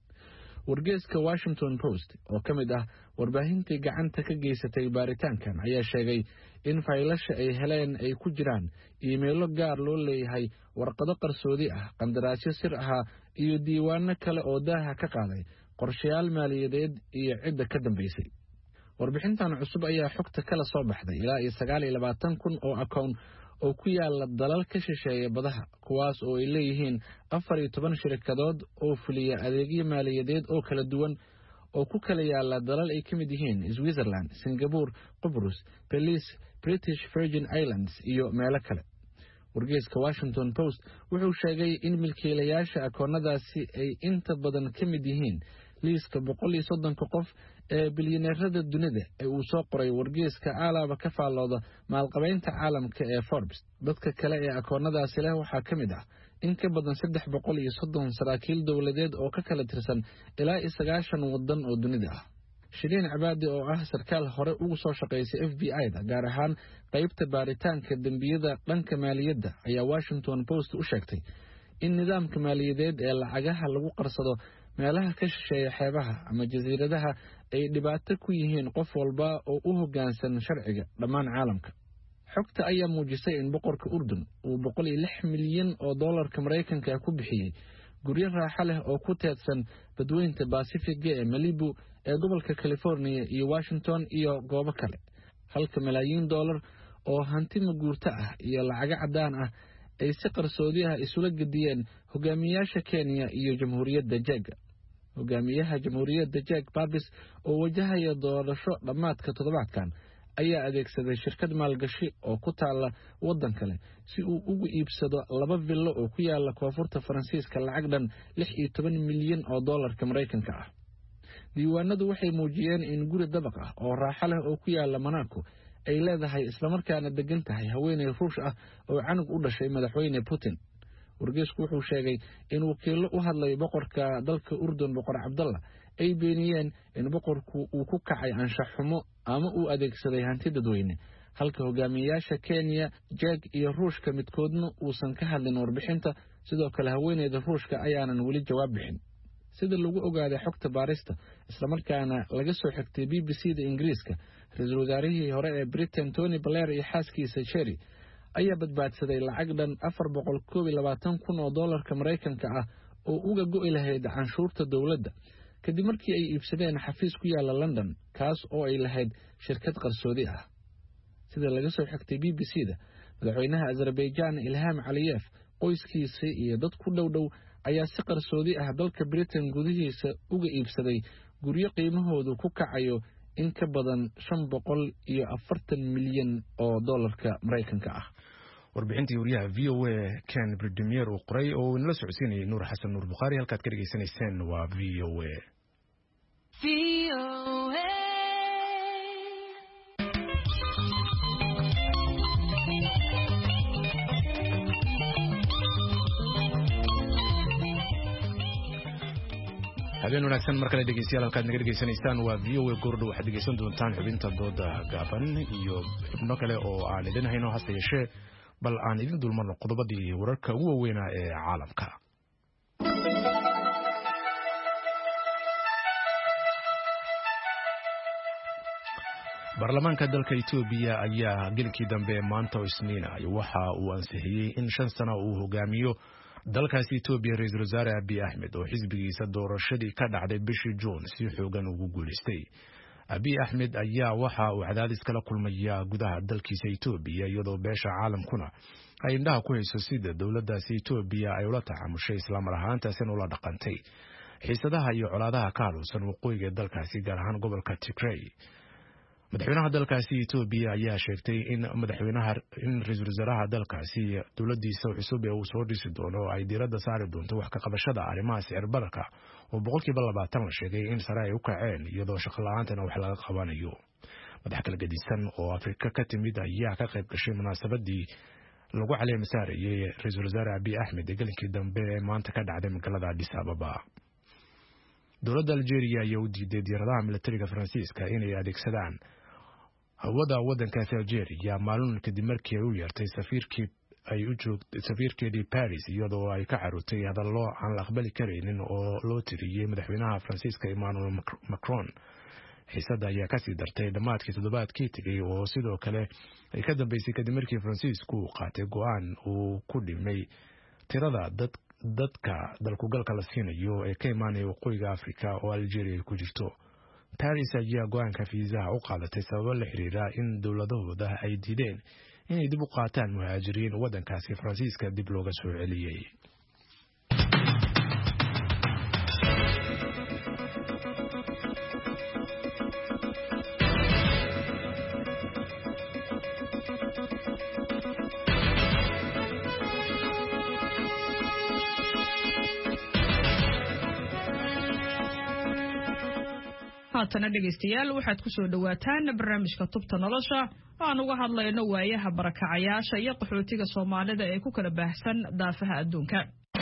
wargeeska washington post oo ka mid ah warbaahintii gacanta ka geysatay baaritaankan ayaa sheegay in faylasha ay heleen ay ku jiraan iimaylo gaar loo leeyahay warqado qarsoodi ah qandaraasyo sir ahaa iyo diiwaano kale oo daaha ka qaaday qorshayaal maaliyadeed iyo cidda ka dambaysay warbixintan cusub ayaa xogta kala soo baxday ilaa iyo sagaal iyo labaatan kun oo akoon oo ku yaala dalal ka shisheeya badaha kuwaas oo ay leeyihiin afar iyo toban shirkadood oo fuliya adeegyo maaliyadeed oo kala duwan oo ku kala yaala dalal ay ka mid yihiin Switzerland, Singapore, Qobrus, Belize, British Virgin Islands iyo meelo kale. wargeyska Washington Post wuxuu sheegay in milkiilayaasha akoonnadaasi ay inta badan ka mid yihiin liiska boqol iyo soddon qof ee bilyaneerada dunida ee uu soo qoray wargeyska alaaba ka faallooda maalqabeynta caalamka ee Forbes. dadka kale ee akoonnadaasi leh waxaa ka mid ah in ka badan saddex boqol iyo soddon saraakiil dowladeed oo ka kala tirsan ilaa iyo sagaashan waddan oo dunida ah. Shireen Cabaadi oo ah sarkaal hore ugu soo shaqeysay F B I-da gaar ahaan qaybta baaritaanka dambiyada dhanka maaliyadda ayaa Washington Post u sheegtay in nidaamka maaliyadeed ee lacagaha lagu qarsado meelaha ka shisheeya xeebaha ama jasiiradaha ay dhibaato ku yihiin qof walba oo u hoggaansan sharciga dhammaan caalamka. xogta ayaa muujisay in boqorka Urdun uu boqol iyo lix milyan oo dollarka Mareykanka ku bixiyay guryo raaxo leh oo ku teedsan badweynta Pacific ee Malibu ee gobolka California iyo Washington iyo goobo kale. halka malaayiin dollar oo hanti maguurta ah iyo lacag cadaan ah ay si qarsoodi ah isula gadiyeen hogaamiyaasha Kenya iyo Jamhuuriyadda Czech. hogaamiyaha Jamhuuriyadda Czech Babis oo wajahaya doorasho dhamaadka toddobaadkan ayaa adeegsaday shirkad maalgashi oo ku taala waddan kale si uu ugu iibsado laba villo oo ku yaala koonfurta Faransiiska lacag dhan lix iyo toban milyan oo dollarka Mareykanka ah. diiwaanadu waxay muujiyeen in guri dabaq ah oo raaxo leh oo ku yaala Monaco ay leedahay isla markaana degan tahay haweeney Ruush ah oo canug u dhashay madaxweyne Putin. wargeysku wuxuu sheegay in wakiilo u hadlay boqorka dalka Urdun boqor Cabdallah ay beeniyeen in boqorku uu ku kacay anshax xumo ama uu adeegsaday hanti dadweyne halka hogaamiyaasha Kenya, Czech iyo Ruushka midkoodna uusan ka hadlin warbixinta. sidoo kale haweeneyda Ruushka ayaanan weli jawaab bixin. sida lagu ogaaday xogta baarista isla markaana laga soo xigtay B B C-da Ingiriiska, ra'iisul wasaarihii hore ee Britain Tony Blair iyo xaaskiisa Cherry ayaa badbaadsaday lacag dhan afar boqol koob iyo labaatan kun oo dollarka Mareykanka ah oo uga go'i lahayd canshuurta dowladda kadib markii ay iibsadeen xafiis ku yaala London kaas oo ay lahayd shirkad qarsoodi ah. sida laga soo xigtay B B C-da, madaxweynaha Azerbaijan Ilham Aliyev qoyskiisa iyo dad ku dhow dhow ayaa si qarsoodi ah dalka Britain gudihiisa uga iibsaday guryo qiimahoodu ku kacayo in ka badan shan boqol iyo afartan milyan oo dollarka Mareykanka ah. warbixintii wariyaha V O A Ken Bridimier uu qoray oo nala socodsiinayay Nuur Xasan Nuur Bukhari. halkaad ka dhageysanayseen waa V O A. V O A habeen wanaagsan mar kale dhegeystayaal halkaad naga dhegeysanaysaan waa V O A. goordhow waxaad dhegeysan doontaan xubinta dooda gaaban iyo xubno kale oo aan idin hayno hase yeeshee bal aan idin dulmarno qodobadii wararka ugu waaweynaa ee caalamka. baarlamaanka dalka Itoobiya ayaa gelinkii dambe maanta oo Isniin ah waxa uu ansixiyay in shan sano uu hogaamiyo dalkaasi Itoobiya ra'iisul wasaare Abiy Ahmed oo xisbigiisa doorashadii ka dhacday bishii June si xoogan ugu guuleystay. Abiy Ahmed ayaa waxa uu cadaadis kala kulmaya gudaha dalkiisa Itoobiya iyadoo beesha caalamkuna ay indhaha ku hayso sida dowladdaasi Itoobiya ay ula tacaamushay isla mar ahaantaasina ula dhaqantay xiisadaha iyo colaadaha ka haluusan waqooyiga dalkaasi gaar ahaan gobolka Tigray. madaxweynaha dalkaasi Itoobiya ayaa sheegtay in madaxweynaha in ra'iisul wasaaraha dalkaasi dowladdiisa cusub ee uu soo dhisi doono ay diiradda saari doonto wax ka qabashada arrimaha sicir bararka oo boqolkiiba labaatan la sheegay in sare ay u kaceen iyadoo shaqo la'aantana wax laga qabanayo. madax kala gedisan oo Afrika ka timid ayaa ka qayb gashay munaasabadii lagu caleema saarayay ra'iisul wasaare Abiy Ahmed ee gelinkii dambe ee maanta ka dhacday magaalada Addis Ababa. dowladda Algeria ayaa u diiday diyaaradaha militariga Faransiiska inay adeegsadaan hawada waddankaasi Algeria maalin kadib markii ay u yeertay safiirkii ay u joogtay safiirkeedii Paris iyadoo ay ka carruurtay hadallo aan la aqbali karaynin oo loo tiriyay madaxweynaha Faransiiska Emmanuel Macron. xiisadda ayaa kasii dartay dhammaadkii toddobaadkii tegay oo sidoo kale ay ka dambeysay kadib markii Faransiisku uu qaatay go'aan uu ku dhimay tirada dad dadka dalkugalka la siinayo ee ka imaanaya waqooyiga Afrika oo Algeria ku jirto. Paris ayaa go'aanka fiisaha u qaadatay sababo la xiriira in dowladahooda ay diideen inay dib u qaataan muhaajiriin waddankaasi Faransiiska dib looga soo celiyay. haatana dhegaystayaal waxaad ku soo dhawaataan barnaamijka tubta nolosha oo aan uga hadlayno waayaha barakacayaasha iyo qaxootiga Soomaalida ee ku kala baahsan daafaha adduunka.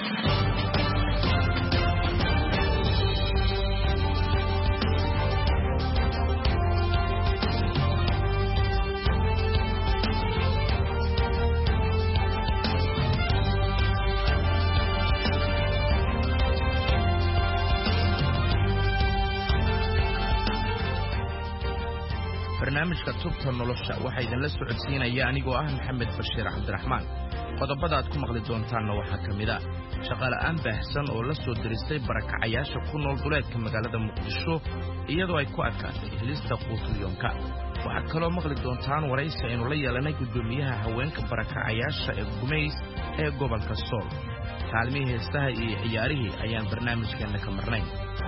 barnaamijka tubta nolosha waxa idin la socodsiinaya anigoo ah Maxamed Bashiir Cabdiraxmaan. qodobada aad ku maqli doontaan waxa kamid ah shaqo la'aan baahsan oo la soo diristay barakacayaasha ku nool duleedka magaalada Muqdisho iyadoo ay ku adkaatay helista quudiyonka. waxa kaloo maqli doontaan waraysi aynu la yeelanay gudoomiyaha haweenka barakacayaasha ee Gumeys ee gobolka Sool. kaalmihii heestaha iyo ciyaarihii ayaan barnaamijkeena ka marnay.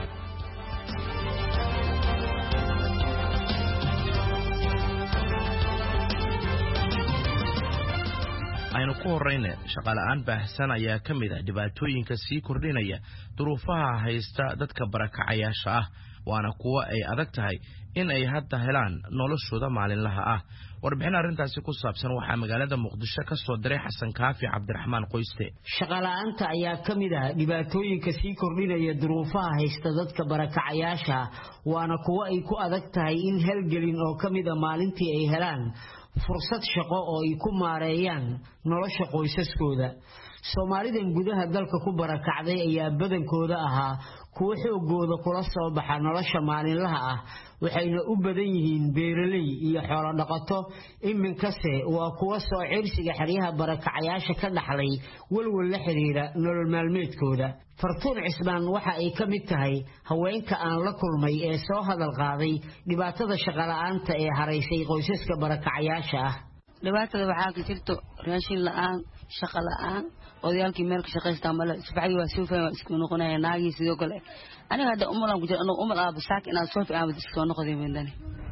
aynu ku horeyne shaqo la'aan baahsan ayaa ka mid ah dhibaatooyinka sii kordhinaya duruufaha haysta dadka barakacayaasha ah waana kuwa ay adag tahay in ay hadda helaan noloshooda maalinlaha ah. warbixin arrintaasi ku saabsan waxaa magaalada Muqdisho ka soo diray Xasan Kaafi Cabdiraxmaan Qoyste. shaqo la'aanta ayaa ka mid ah dhibaatooyinka sii kordhinaya duruufaha haysta dadka barakacayaasha waana kuwa ay ku adag tahay in halgelin oo ka mid ah maalintii ay helaan fursad shaqo oo ay ku maareeyaan nolosha qoysaskooda. Soomaalidan gudaha dalka ku barakacday ayaa badankooda ahaa kuwa xoogooda kula soo baxa nolosha maalinlaha ah waxayna u badan yihiin beeraley iyo xoolo dhaqato. iminkase waa kuwa soo cirsiga xariyaha barakacayaasha ka dhaxlay walwal la xiriira nolol maalmeedkooda. Fartuun Cismaan waxa ay ka mid tahay haweenka aan la kulmay ee soo hadal qaaday dhibaatada shaqo la'aanta ee haraysay qoysaska barakacayaasha ah. dhibaatada waxaa ka jirto raashin la'aan, shaqo la'aan, odayaalkii meel ka shaqeystaa male subaxdii waa soo fahmay isku noqonaya naagii sidoo kale. aniga hadda umalan ku jira anoo umal aaba saak inaad soo fahmay isku noqday meendani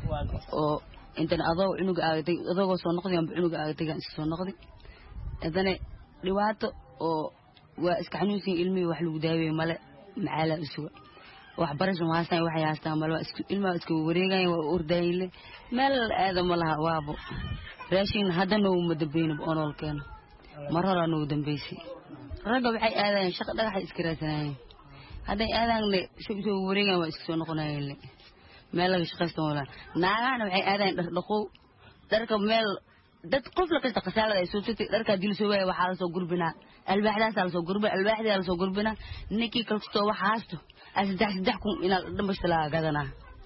oo intan adoo cunuga aagtay adoo soo noqday aan cunuga aagtay aan isku noqday adana dhibaato oo waa iska xanuunsan ilmihi wax lagu daaweey male macaala isuga wax barasho maasan wax yaastaa male isku ilmaha isku wareegay waa urdayle meel aadam malaha waabo raashin hadda noo madabeyno oonolkeeno mar hore noo dambeysay ragga waxay aadaan shaqo dhagax iska raadsanayeen hadday aadaan soo wareegan waa isku noqonayeen meel laga shaqeysto wala naagana waxay aadaan dhar dhaqo dharka meel dad qof la kasta qasaalada ay soo tutay dharka dil soo waay waxa la soo gurbina alwaaxdaas la soo gurbina alwaaxda la soo gurbina ninkii kalsto wax haasto asdax saddex kun ina dhambashta la gadana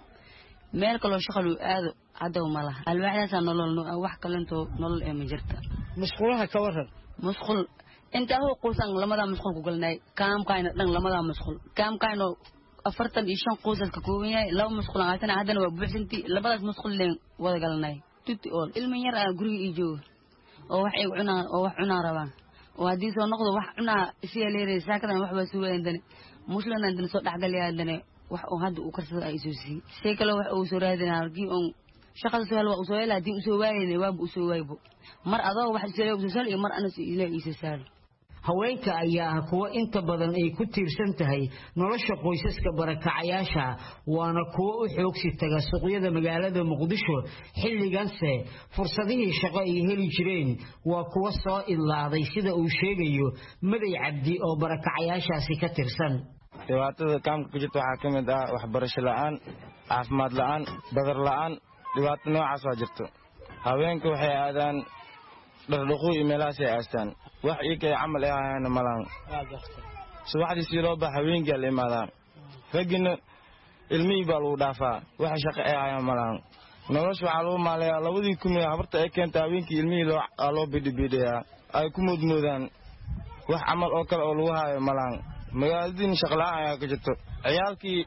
meel kale shaqo loo aado hada ma laha alwaaxdaas nolol wax kalento nolol ee ma jirta musqulaha ka waran musqul inta hoo qoysan lamada musqul ku galnay kaam kaayna dhan lamada musqul kaam kaayno afartan iyo shan qoysas ka kooban yahay laba musqul aatana hadana waa buuxsantii labadaas musqul leen wada galnay tuti oo ilmin yar ah guriga ii joogo oo wax ay cunaan oo wax cunaan rabaan oo hadii soo noqdo wax cunaa si leeyahay saakadan wax baa soo weeyndane musliman dan soo dhaxgaliyadane wax oo hadda uu karsada ay soo sii si kale wax uu soo raadinaa arki on shaqada soo hal waa soo hel hadii uu soo waayay waa uu soo waaybo mar adoo wax soo leeyahay soo iyo mar anas ilaa ii soo saaro. haweenka ayaa ah kuwa inta badan ay ku tiirsan tahay nolosha qoysaska barakacayaasha waana kuwa u xoogsi taga suuqyada magaalada Muqdisho xilliganse fursadihii shaqo ay heli jireen waa kuwa soo ilaaday sida uu sheegayo Maday Cabdi oo barakacayaashaasi ka tirsan. dhibaatada kaamka ku jirta waxaa ka mid ah waxbarasho la'aan, caafimaad la'aan, badar la'aan, dhibaato noocaas waa jirto. haweenku waxay aadaan dhaqdhaqo iyo meelahaas ay aastaan wax iyaga camal ay hayaan malaan subaxdii si loo baa haweenka la imaadaan ragina ilmihii baa lagu dhaafaa wax shaqo ay hayaan malaan nolosha waxaa loo maaleeyaa labadii kumee habarta ay keenta haweenkii ilmihii loo loo bidhibiidhayaa ay ku moodmoodaan wax camal oo kale oo lagu hayo malaan magaaladii shaqo la'aan ayaa ka jirto ciyaalkii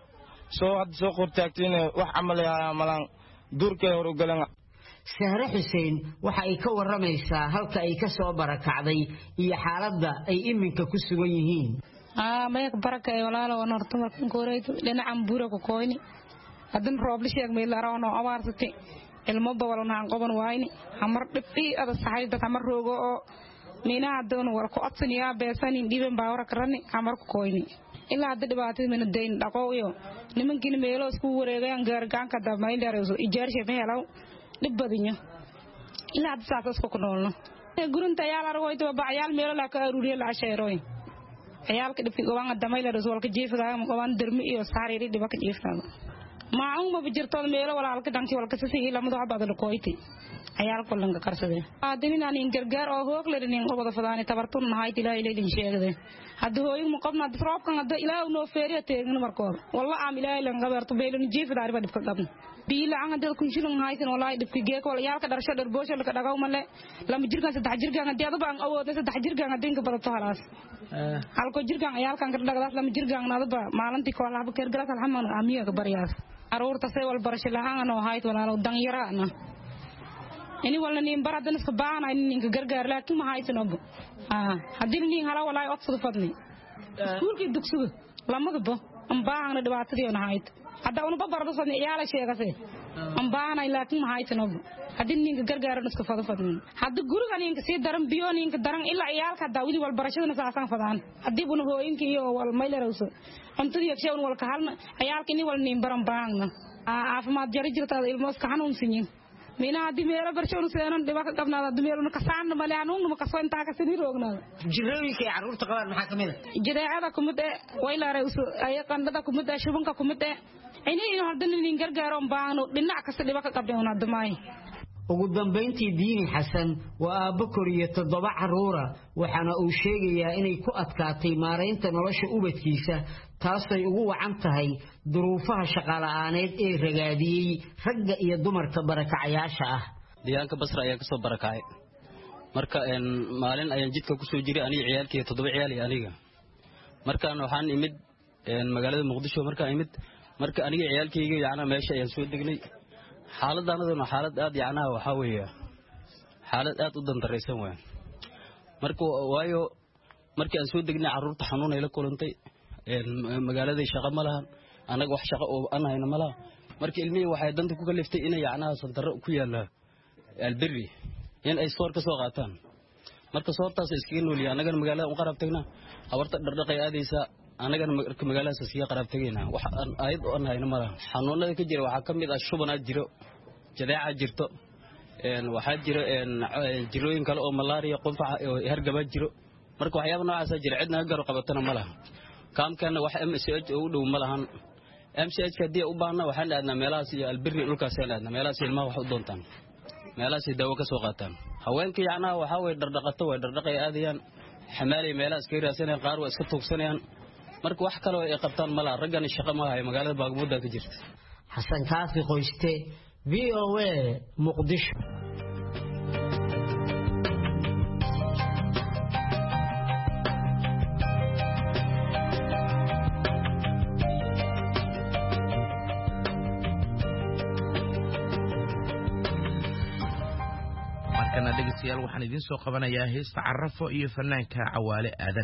soo had soo qortaagtiin wax amal ah malan duurkay hor u galan Sahra Hussein waxa ay ka waramaysaa halka ay ka soo barakacday iyo xaaladda ay iminka ku sugan yihiin ah ma yak barakay walaalo oo norto markan kooreyto dhinacan buura ku kooyni hadan roob li sheeg meel araano abaarsate ilmo bawalna aan qaban waayni amar dhibti ada saxayda amar roogo oo meena doon wal ku adsaniya beesanin diban baawra karani amar ku kooyni ilaa hadda dhibaatada mina deyn dhaqooyo nimankiina meelo isku wareegaan gaargaanka damay dheereeso ijaarshe meelaw dib badinyo ilaa hadda saasas ku noolno gurunta yaal argoyto baayaal meelo la ka aruuriyo la sheeroy ayaalka dhibki go'aan damay la rasuulka jeefada ma go'aan darmi iyo saariri dhibaka jeefada ma uu ma bijirto meelo walaalka dhanki walka si lamadu habada la kooyti ayaal kulanka qarsade aadina in gargaar oo hoog leerin qobada fadaani tabartun nahay ilaa ilaa sheegade hadda hooyin mu qabna disroobkan hadda ilaa noo feeriya teegin markood walla aam ilaa lan gabarto beelin jeefada arba dhibka qabn biila aan dad ku shilin haysan wallahi dhibki geek wala yaalka dharsho dhar boosho la ka dhagaw male lama jirkan saddex jirkan hadii adaba aan awoodo saddex jirkan hadii ka badato halaas halko jirkan ayaalkan ka dhagadaas lama jirkan adaba maalintii ko laaba keer galas alxamana aamiya ka bariyaas aroorta say wal barasho lahaan oo hayt walaalo dan yaraana ini walna nin baradan iska baan ay nin gargaar laakiin ma haysan oo ah hadii nin hala walaay odsad fadni iskuulkii dugsiga lamadaba am baan dhibaatadii oo hayt hadda uu barado fadni iyaala sheegase am baan ay laakiin ma haysan oo hadii nin gargaar iska fado fadni hadda guriga nin si daran biyo nin daran ilaa iyaalka daawidi wal barashadana saasan fadaan hadii buna hooyinka iyo wal maylarayso antadii yakshay wal ka halna iyaalka ni wal nin baran baangna caafimaad jari jirta ilmo iska xanuunsanyin mina hadii meelo barshoon seenan dhibaka qabnaada dumeeluna ka saan male anuun ma ka soo inta ka sidii roognaada jirooyinka caruurta qabaan maxaa kamid ah jireecada kumid ee waylaare ay qandada kumid ah shubanka kumid ee inay inuu hadan nin gargaaro baano dhinac ka sidii ka qabdeen admaay ugu dambeyntii diini xasan waa aabbo koriyo toddoba caruura waxaana uu sheegayaa inay ku adkaatay maareynta nolosha ubadkiisa taasay ugu wacan tahay duruufaha shaqaala'aaneed ee ragaadiyey ragga iyo dumarka barakacayaasha ah deegaanka Basra ayaa ka soo barakacay marka een maalin ayaan jidka ku soo jiray aniga ciyaalkii toddoba ciyaal iyo aniga markaan waxaan imid een magaalada Muqdisho markaan imid marka aniga ciyaalkayga yaana meesha ayaan soo degnay xaaladana xaalad aad yaana waxa weeye xaalad aad u dandareysan weyn marka waayo markii aan soo degnay caruurta xanuun ay la kulantay een magaalada shaqo ma lahan anaga wax shaqo oo aan hayna ma laha marka ilmihii waxay danta ku kaliftay inay yaana santaro ku yaala albirri in ay soor ka soo qaataan marka soortaas iskaga nooliyay anaga magaalada u qarab tagna habarta dhardhaqay aadaysa anaga magaalada iskaga qarab tagayna wax aan aayad oo aan hayna ma laha xanuunada ka jira waxa kamid ah shubanaad jiro jadeeca jirto een waxa jira een jirooyin kale oo malaria qunfaca oo hargaba jiro marka waxyaabo noocaas jira cidna gar qabatana ma laha kaamkana wax M C H oo u dhow ma lahan M C H kadii u baahna waxaan aadna meelahaas iyo albirri dhulkaas aan aadna meelahaas ilmaha wax u doontaan meelahaas dawo ka soo qaataan haweenka yaana waxa way dhardhaqato way dhardhaqay aadayaan xamaali meelahaas ka raasanayn qaar waa iska tuugsanayaan marka wax kale oo ay qabtaan ma laha raggan shaqo ma hayo magaalada Baagmuda ka jirta Xasan Kaafi Qoyste V O A Muqdisho dhegeystayaal waxaan idin soo qabanayaa heesta carafo iyo fanaanka Cawaale Aadan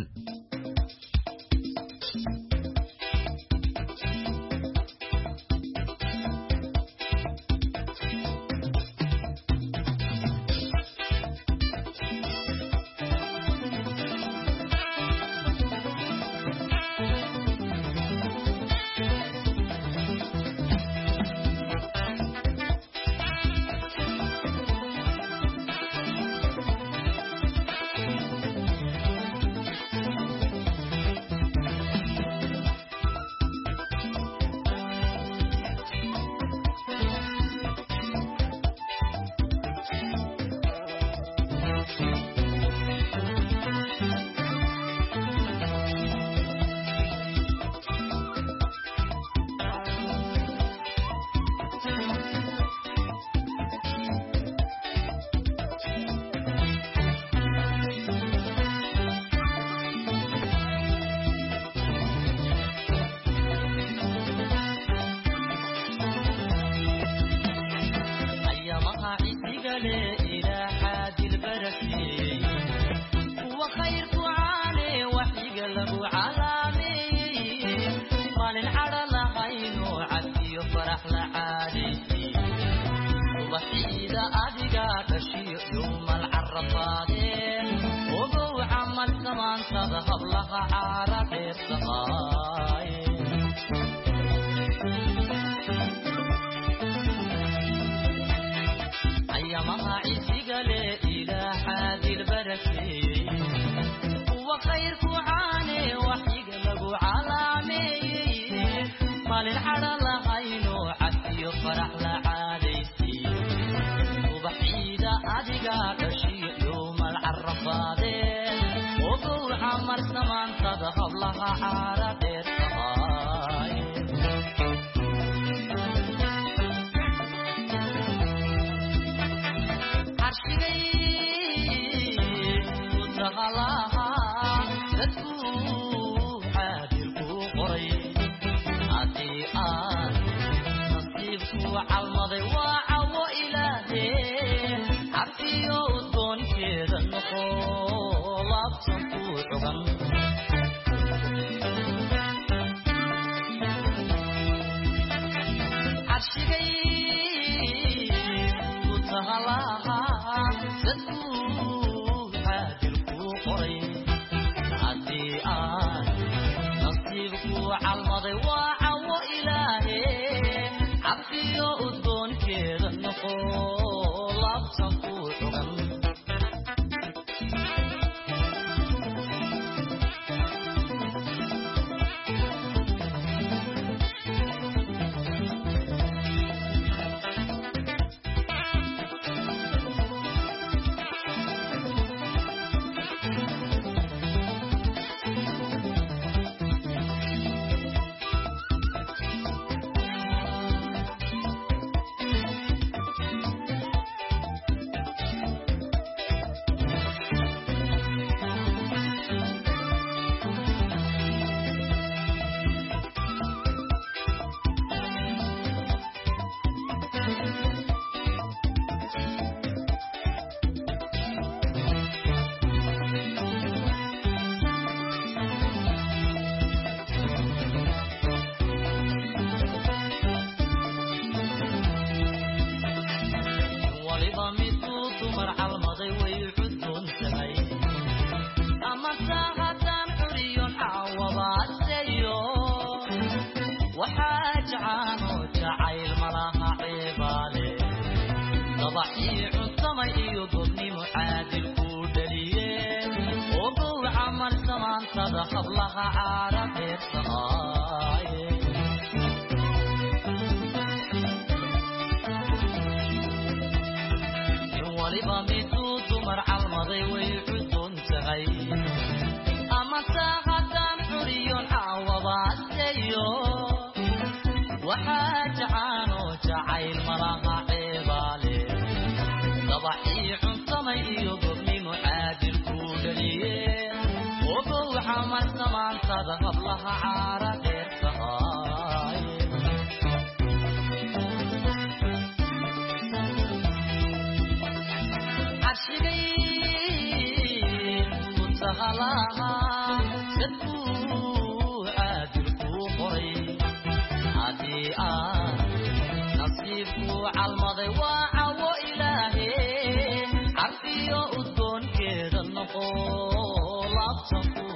عارض الصغاير أيامها عيسي قال إلى حادي البركي وخيرك عاني وحي قلقوا علامي مال الحرى لغينو عدي فرح لعاديسي وبحيدة أدقى تشي يوم العرفادين وقول عمر سمان تذهب لها عارض الصغاير عرشي وتغلاها تدكو عادلكو قري عدي آن نصيبكو عالمضي وعو إلهي عبديو الدون كذا النقول أبسنكو عغن عرشي وتغلاها تدكو عادلكو قري عدي آن نصيبكو عالمضي وعو إلهي عبديو الدون كذا النقول أبسنكو عغن قبلها عارض الصغاير ولبا ميتو تمر على الماضي ويحدون تغير أما ساغتان حريون عوضات سيو وحاج عانو جعيل مراها عبالي ضبعي عمتمي يضرني معادل كودليه عمر سمان تذهب لها عارض الصغاير عرشي وتغلاها تدكو عادلكو قري عدي آن نصيبكو عالمضي وعو إلهي عرفيو الدون كذا النقول أبسنكو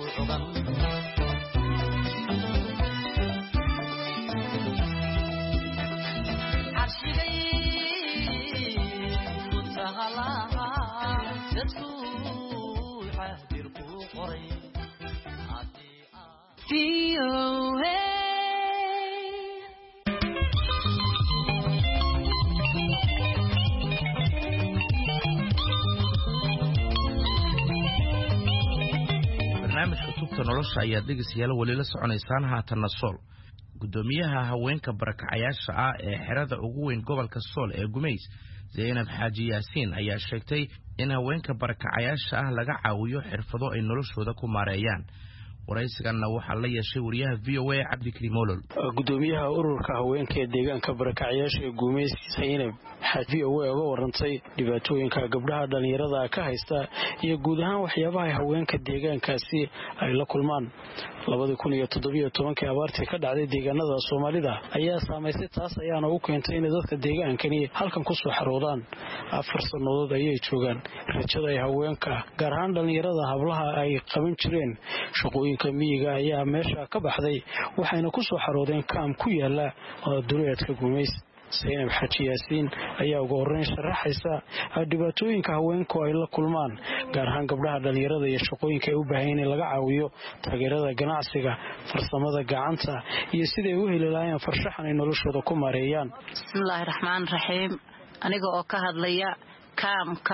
barnaamijka tubta nolosha ayaad dhegeystayaal weli la soconaysaan haatanna sool gudoomiyaha haweenka barakacayaasha ah ee xerada ugu weyn gobolka sool ee gumeys zaynab xaaji yaasiin ayaa sheegtay in haweenka barakacayaasha ah laga caawiyo xirfado ay noloshooda ku maareeyaan waraysiganna waxaa la yeeshay wariyaha v o a cabdikariim olol gudoomiyaha ururka haweenka ee deegaanka barakacayaasha ee gumeys zaynab xaaji v o a uga warantay dhibaatooyinka gabdhaha dhalinyarada ka haysta iyo guud ahaan waxyaabaha haweenka deegaankaasi ay la kulmaan labadii kun iyo toddobiyo tobankii abaartii ka dhacday deegaanada soomaalida ayaa saamaysay. taas ayaana u keentay in dadka deegaankani halkan ku soo xaroodaan. afar sannadood ayay joogaan. rajada ay haweenka gaar ahaan dhallinyarada hablaha ay qaban jireen shaqooyinka miyiga ayaa meesha ka baxday, waxayna ku soo xaroodeen kaam ku yaala duleedka Gumeys. Zainab Xaaji Yaasiin ayaa ugu horreyn sharaxaysa dhibaatooyinka haweenku ay la kulmaan, gaar ahaan gabdhaha dhalinyarada iyo shaqooyinka ay u baahan in laga caawiyo, taageerada ganacsiga, farsamada gacanta iyo siday u heli lahaayeen farshaxan ay noloshooda ku maareeyaan. Bismillaahi Raxmaani Raxiim. Aniga oo ka hadlaya kaamka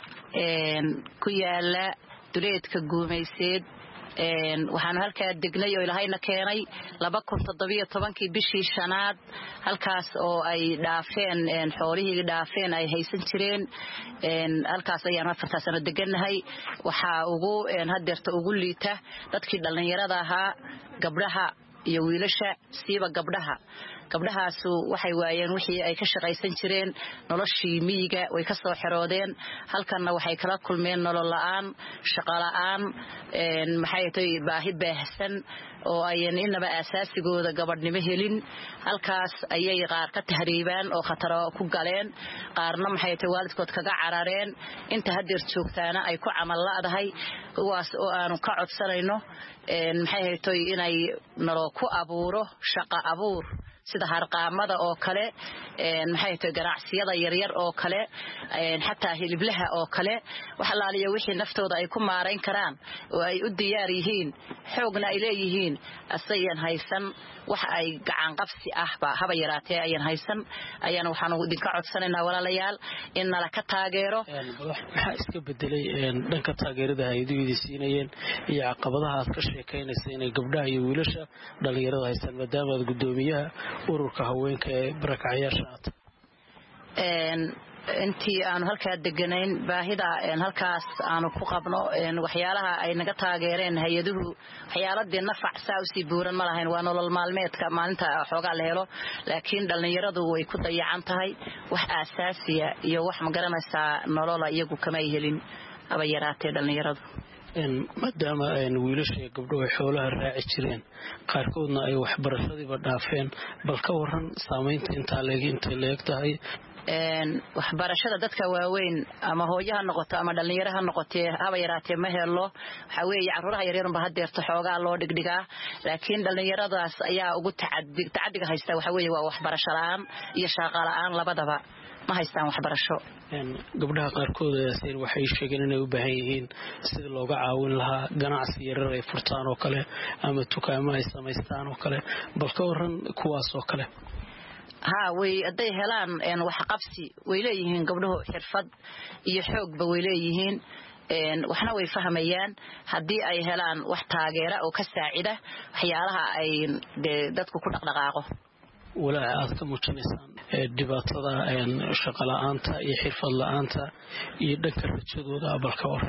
ku yaala duleedka Guumeyseed, waxaan halkaa degnay oo ilaahayna keenay laba kun toddobiyo tobankii bishii shanaad, halkaas oo ay dhaafeen xoolihii dhaafeen ay haysan jireen. halkaas ayaan afarta sano deganahay. waxaa ugu hadeerta ugu liita dadkii dhalinyarada ahaa, gabdhaha iyo wiilasha, siiba gabdhaha. gabdhahaasu waxay waayeen wixii ay ka shaqaysan jireen, noloshii miyiga way ka soo xiroodeen. halkanna waxay kala kulmeen nolol la'aan, shaqo la'aan, maxay tahay baahi baahsan oo ayan inaba asaasigooda gabadhnimo helin. halkaas ayay qaar ka tahriibaan oo khatar ku galeen, qaarna maxay tahay waalidkood kaga carareen. inta hadeer joogtaana ay ku camal la'dahay, kuwaas oo aanu ka codsanayno maxay tahay inay nalo ku abuuro shaqo abuur sida harqaamada oo kale, maxay tahay ganacsiyada yaryar oo kale, xataa hiliblaha oo kale. waxa la aliyo wixii naftooda ay ku maareyn karaan oo ay u diyaar yihiin, xoogna ay leeyihiin, asayan haysan wax ay gacan qabsi ah ba haba yaraatee ayan haysan. ayaan waxaan ugu dinka codsanaynaa walaalayaal in nala ka taageero. maxaa iska bedelay dhanka taageerada ay idin siinayeen iyo caqabadaha aad ka sheekaynaysa inay gabdhaha iyo wiilasha dhalinyarada haysan, maadaama aad gudoomiyaha ururka haweenka ee barakacayaasha aad? intii aanu halkaa deganayn, baahida halkaas aanu ku qabno, waxyaalaha ay naga taageereen hay-aduhu, waxyaaladii nafac saa usii buuran ma lahayn. waa nolol maalmeedka maalinta xoogaa la helo, laakiin dhallinyaradu way ku dayacan tahay. wax aasaasiya iyo wax magaranaysaa nolola iyagu kamay helin haba yaraatee dhallinyaradu. maadaama wiilasha iyo gabdhuhu ay xoolaha raaci jireen, qaarkoodna ay waxbarashadiiba dhaafeen, bal ka waran saamaynta intaa leeg intay leeg tahay? waxbarashada dadka waaweyn ama hooyo ha noqoto ama dhalinyaro ha noqotee haba yaraatee ma helo. waxaa weeye caruuraha yaryarunba hadeerta xoogaa loo dhigdhigaa, laakiin dhalinyaradaas ayaa ugu tacadiga haysta. waxaa weeye waa waxbarasho la'aan iyo shaqo la'aan, labadaba ma haystaan waxbarasho. gabdhaha qaarkood waxay sheegeen inay u baahan yihiin sidii looga caawin lahaa ganacsi yarar ay furtaan oo kale ama dukaamo ay samaystaan oo kale, bal ka waran kuwaas oo kale? ها way aday helaan een wax qabsi way leeyihiin gabdhuhu xirfad iyo xoogba way leeyihiin een waxna way fahmayaan hadii ay helaan wax taageero oo ka saacida waxyaalaha ay dadku ku dhaqdhaqaaqo. walaa aad ka muujinaysaan dhibaatada shaqo la'aanta iyo xirfad la'aanta iyo dhanka rajadooda abalka war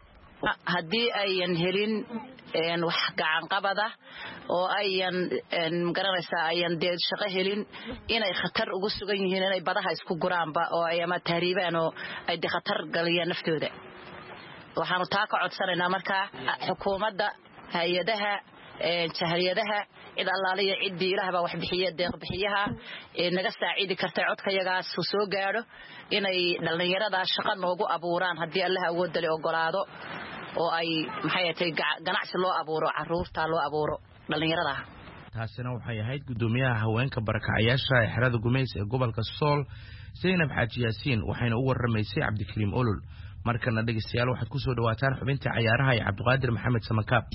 haddii ayan helin een wax gacan qabada oo ayan garanaysaa ayan dee shaqo helin inay khatar ugu sugan yihiin inay badaha isku guraanba oo ay ama tahriibaan oo ay de khatar galiyaan naftooda. waxaanu taa ka codsanaynaa markaa xukuumadda, hay-adaha, jahriyadaha, cid allaaliya ciddii ilaahbaa wax bixiya deeq bixiyaha naga saacidi kartay codkayagaas soo gaadho inay dhallinyarada shaqo noogu abuuraan haddii allah awoodda le ogolaado oo ay maxay tahay ganacsi loo abuuro, caruurta loo abuuro dhallinyarada. taasina waxay ahayd gudoomiyaha haweenka barakacayaasha ee xerada Gumeys ee gobolka Sool, Zainab Xaaji Yaasiin, waxayna u warramaysay Cabdikariim Olol. markana dhageystayaal waxaad ku soo dhawaataan xubinta ciyaaraha ee Cabdiqaadir Maxamed Samakaab.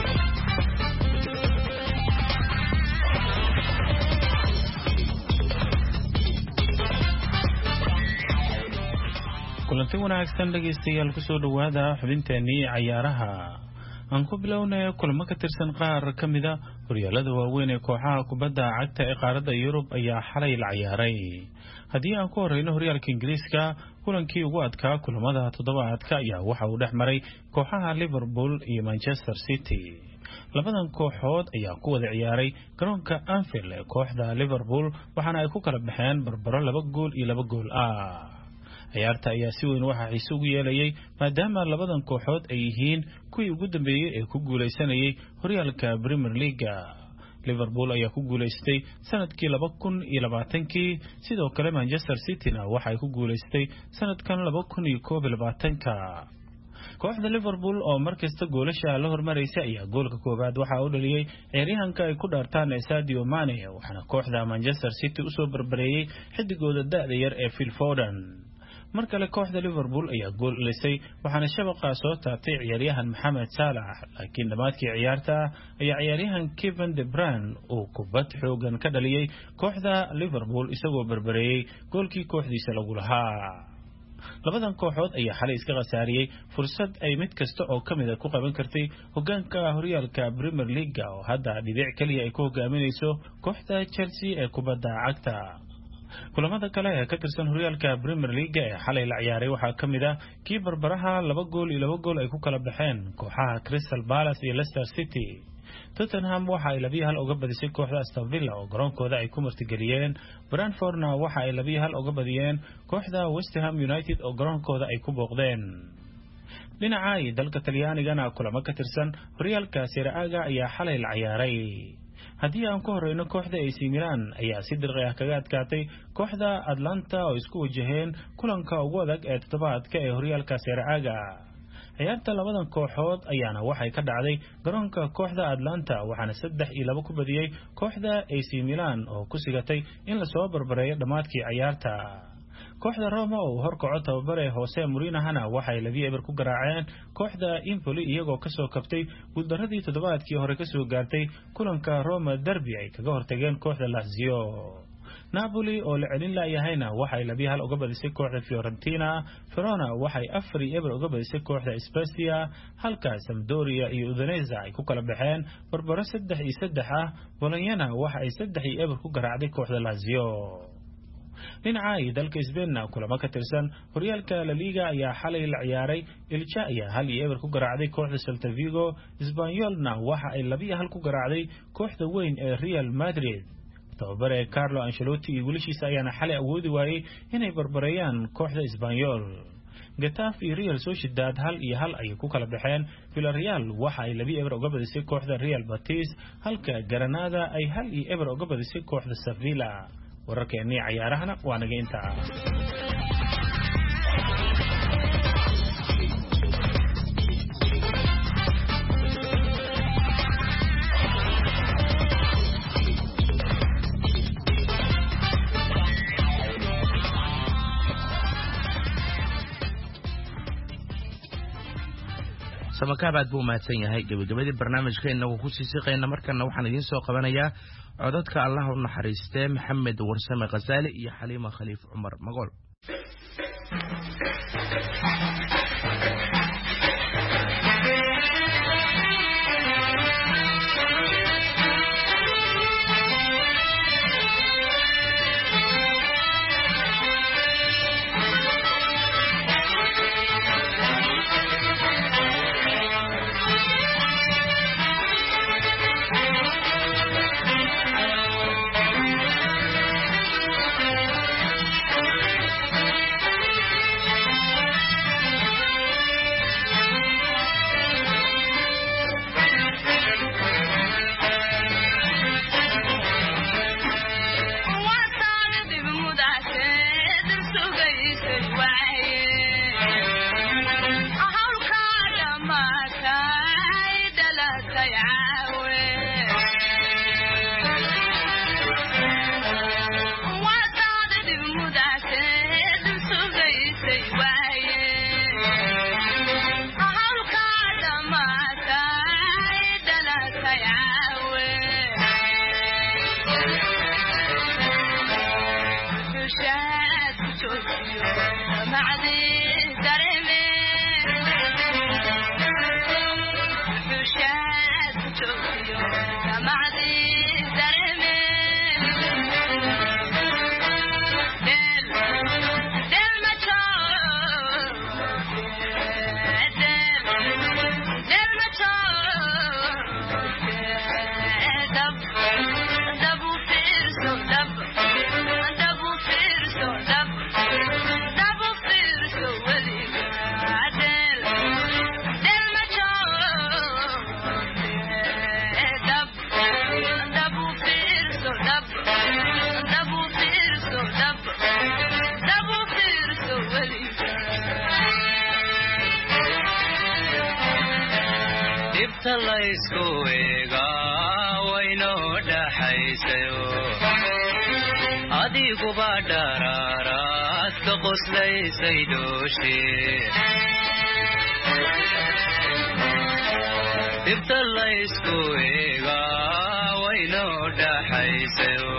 kulanti wanaagsan dhageystayaal ku soo dhawaada xubinteennii ciyaaraha. aan ku bilownay kulamo ka tirsan qaar ka mida horyaalada waaweyn ee kooxaha kubadda cagta ee qaaradda Yurub ayaa xalay la ciyaaray. haddii aan ku horeyno horyaalka Ingiriiska, kulankii ugu adkaa kulamada toddobaadka ayaa waxa uu dhex maray kooxaha Liverpool iyo Manchester City. labadan kooxood ayaa ku wada ciyaaray garoonka Anfield ee kooxda Liverpool, waxaana ay ku kala baxeen barbaro laba gool iyo laba gool ah. ciyaarta ayaa si weyn waxa xiiso ugu yeelayay maadaama labadan kooxood ay yihiin kuwii ugu dambeeyay ee ku guulaysanayay horyaalka Premier League. Liverpool ayaa ku guulaystay sanadkii laba kun iyo labaatan-kii, sidoo kale Manchester City-na waxay ku guulaystay sanadkan laba kun iyo koob iyo labaatan-ka. kooxda Liverpool oo markasta goolasha la hormaraysa ayaa goolka koobaad waxa uu dhaliyay ciyaaryahanka ay ku dhaartaan Sadio Mane, waxaana kooxda Manchester City u soo barbareeyay xidigooda da'da yar ee Phil Foden. mar kale kooxda Liverpool ayaa gool dhalisay waxaana shabaqa soo taabtay ciyaaryahan Mohamed Salah, laakiin dhamaadkii ciyaarta ayaa ciyaaryahan Kevin De Bruyne uu kubad xoogan ka dhaliyay kooxda Liverpool isagoo barbareeyay goolkii kooxdiisa lagu lahaa. labadan kooxood ayaa xalay iska qasaariyay fursad ay mid kasta oo kamid ah ku qaban kartay hogaanka horyaalka Premier League oo hadda dhibic kaliya ay ku hogaaminayso kooxda Chelsea ee kubadda cagta. kulamada kale ee ka tirsan horyaalka Premier League ee xalay la ciyaaray waxaa kamid ah kii barbaraha laba gool iyo laba gool ay ku kala baxeen kooxaha Crystal Palace iyo Leicester City. Tottenham waxa ay laba hal uga badisay kooxda Aston Villa oo garoonkooda ay ku martigeliyeen. Brentfordna waxa ay laba hal uga badiyeen kooxda West Ham United oo garoonkooda ay ku booqdeen. dhinaca ay dalka Talyaanigana kulamo ka tirsan horyaalka Serie A ayaa xalay la ciyaaray. haddii aan ku horeyno kooxda A C Milan ayaa si dirqi ah kaga adkaatay kooxda Atlanta oo isku wajaheen kulanka ugu adag ee toddobaadka ee horyaalka Serie A. ciyaarta labadan kooxood ayaana waxay ka dhacday garoonka kooxda Atlanta waxaana saddex iyo laba ku badiyay kooxda A C Milan oo ku sigatay in la soo barbareeyo dhamaadkii ciyaarta. kooxda Roma oo horkaco tababare Jose Mourinho waxay laba eber ku garaaceen kooxda Empoli iyagoo ka soo kabtay guuldaradii toddobaadkii hore ka soo gaartay kulanka Roma derby ay kaga hortageen kooxda Lazio. Napoli oo la celin laayahayna waxay laba hal uga badisay kooxda Fiorentina. Verona waxay afar eber uga badisay kooxda Spezia, halka Sampdoria iyo Udinese ay ku kala baxeen barbaro saddex iyo saddex ah. Bologna waxa ay saddex eber ku garaacday kooxda Lazio. dhinaca ay dalka Spain kulamo ka tirsan horyaalka La Liga ayaa xalay la ciyaaray. Elche ayaa hal eber ku garaacday kooxda Celta Vigo. Espanyolna waxa ay laba hal ku garaacday kooxda weyn ee Real Madrid. tababare Carlo Ancelotti iyo wiilashiisa ayaana xalay awoodi waayay inay barbareeyaan kooxda Espanyol. Getafe iyo Real Sociedad hal iyo hal ay ku kala baxeen. Villarreal waxa ay laba eber uga badisay kooxda Real Betis, halka Granada ay hal iyo eber uga badisay kooxda Sevilla. wararkeennii ciyaarahana waa naga intaa. samakabaad buu mahadsan yahay. gabagabadii barnaamijkeena uu ku sii siqayna markana waxaan idiin soo qabanayaa codadka Allah u naxariistay Maxamed Warsame Qasali iyo Xaliima Khaliif Cumar Magol. dhibta laysku eegaa waynoo dhaxaysayo adiguba dharaaraad ka qoslaysay dhooshe dhibta laysku eegaa waynoo dhaxaysayo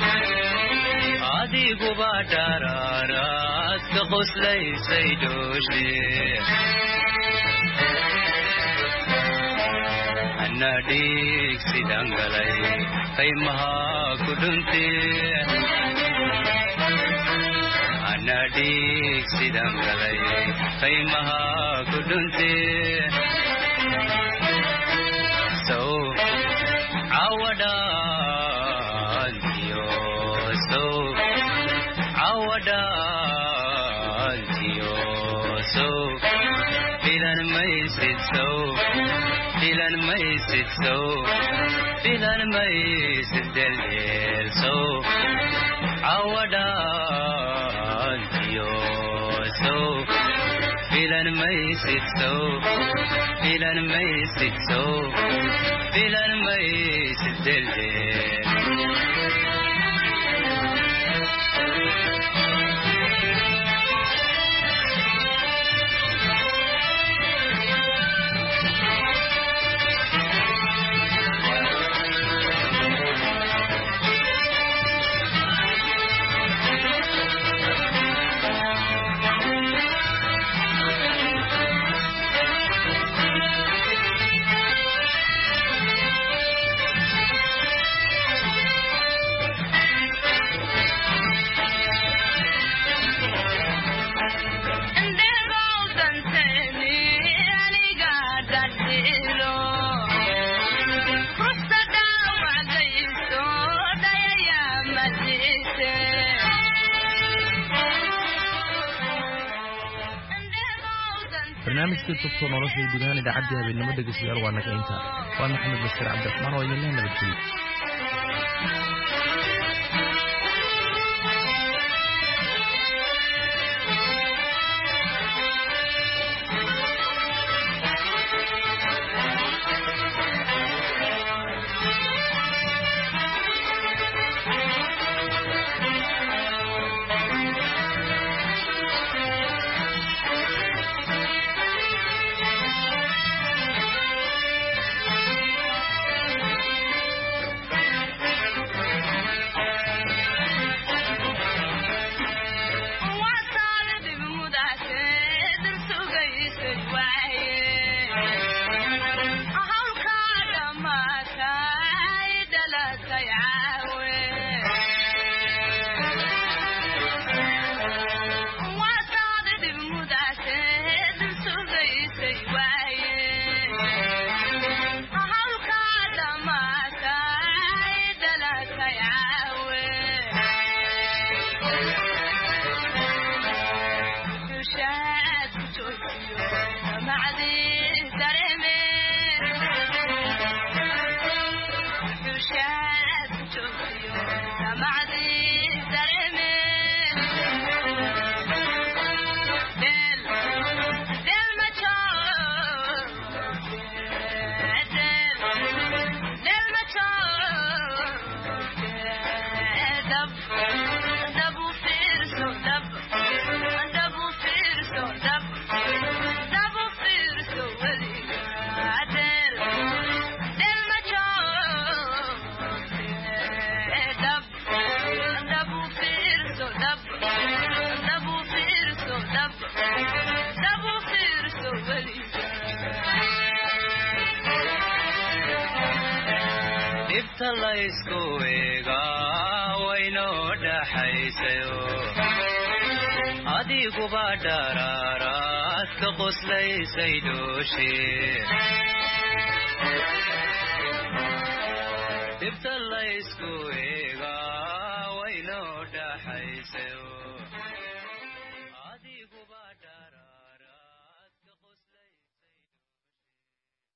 adiguba dharaaraad ka qoslaysay dhooshe anna dhiig sidaan galay qaymaha ku dhunte anna dhiig sidaan galay qaymaha ku dhunte sow cawadhaantiyo sow cawadhaantiyo sow filan maysid sow filan maysid sow filan maysid deleel sow cawadhaantiyo sow filan maysid sow filan maysid sow filan maysid deleel barnaamijkii tubto nolosha gudahaan idaacadda habeenimo dhegeystayaal waa naga inta waa maxamed basir cabdiraxmaan oo idin leh nabadgelyo dhibta laysku eegaa waynoo dhaxaysayo adiguba dharaaraad ka qoslaysay dhooshe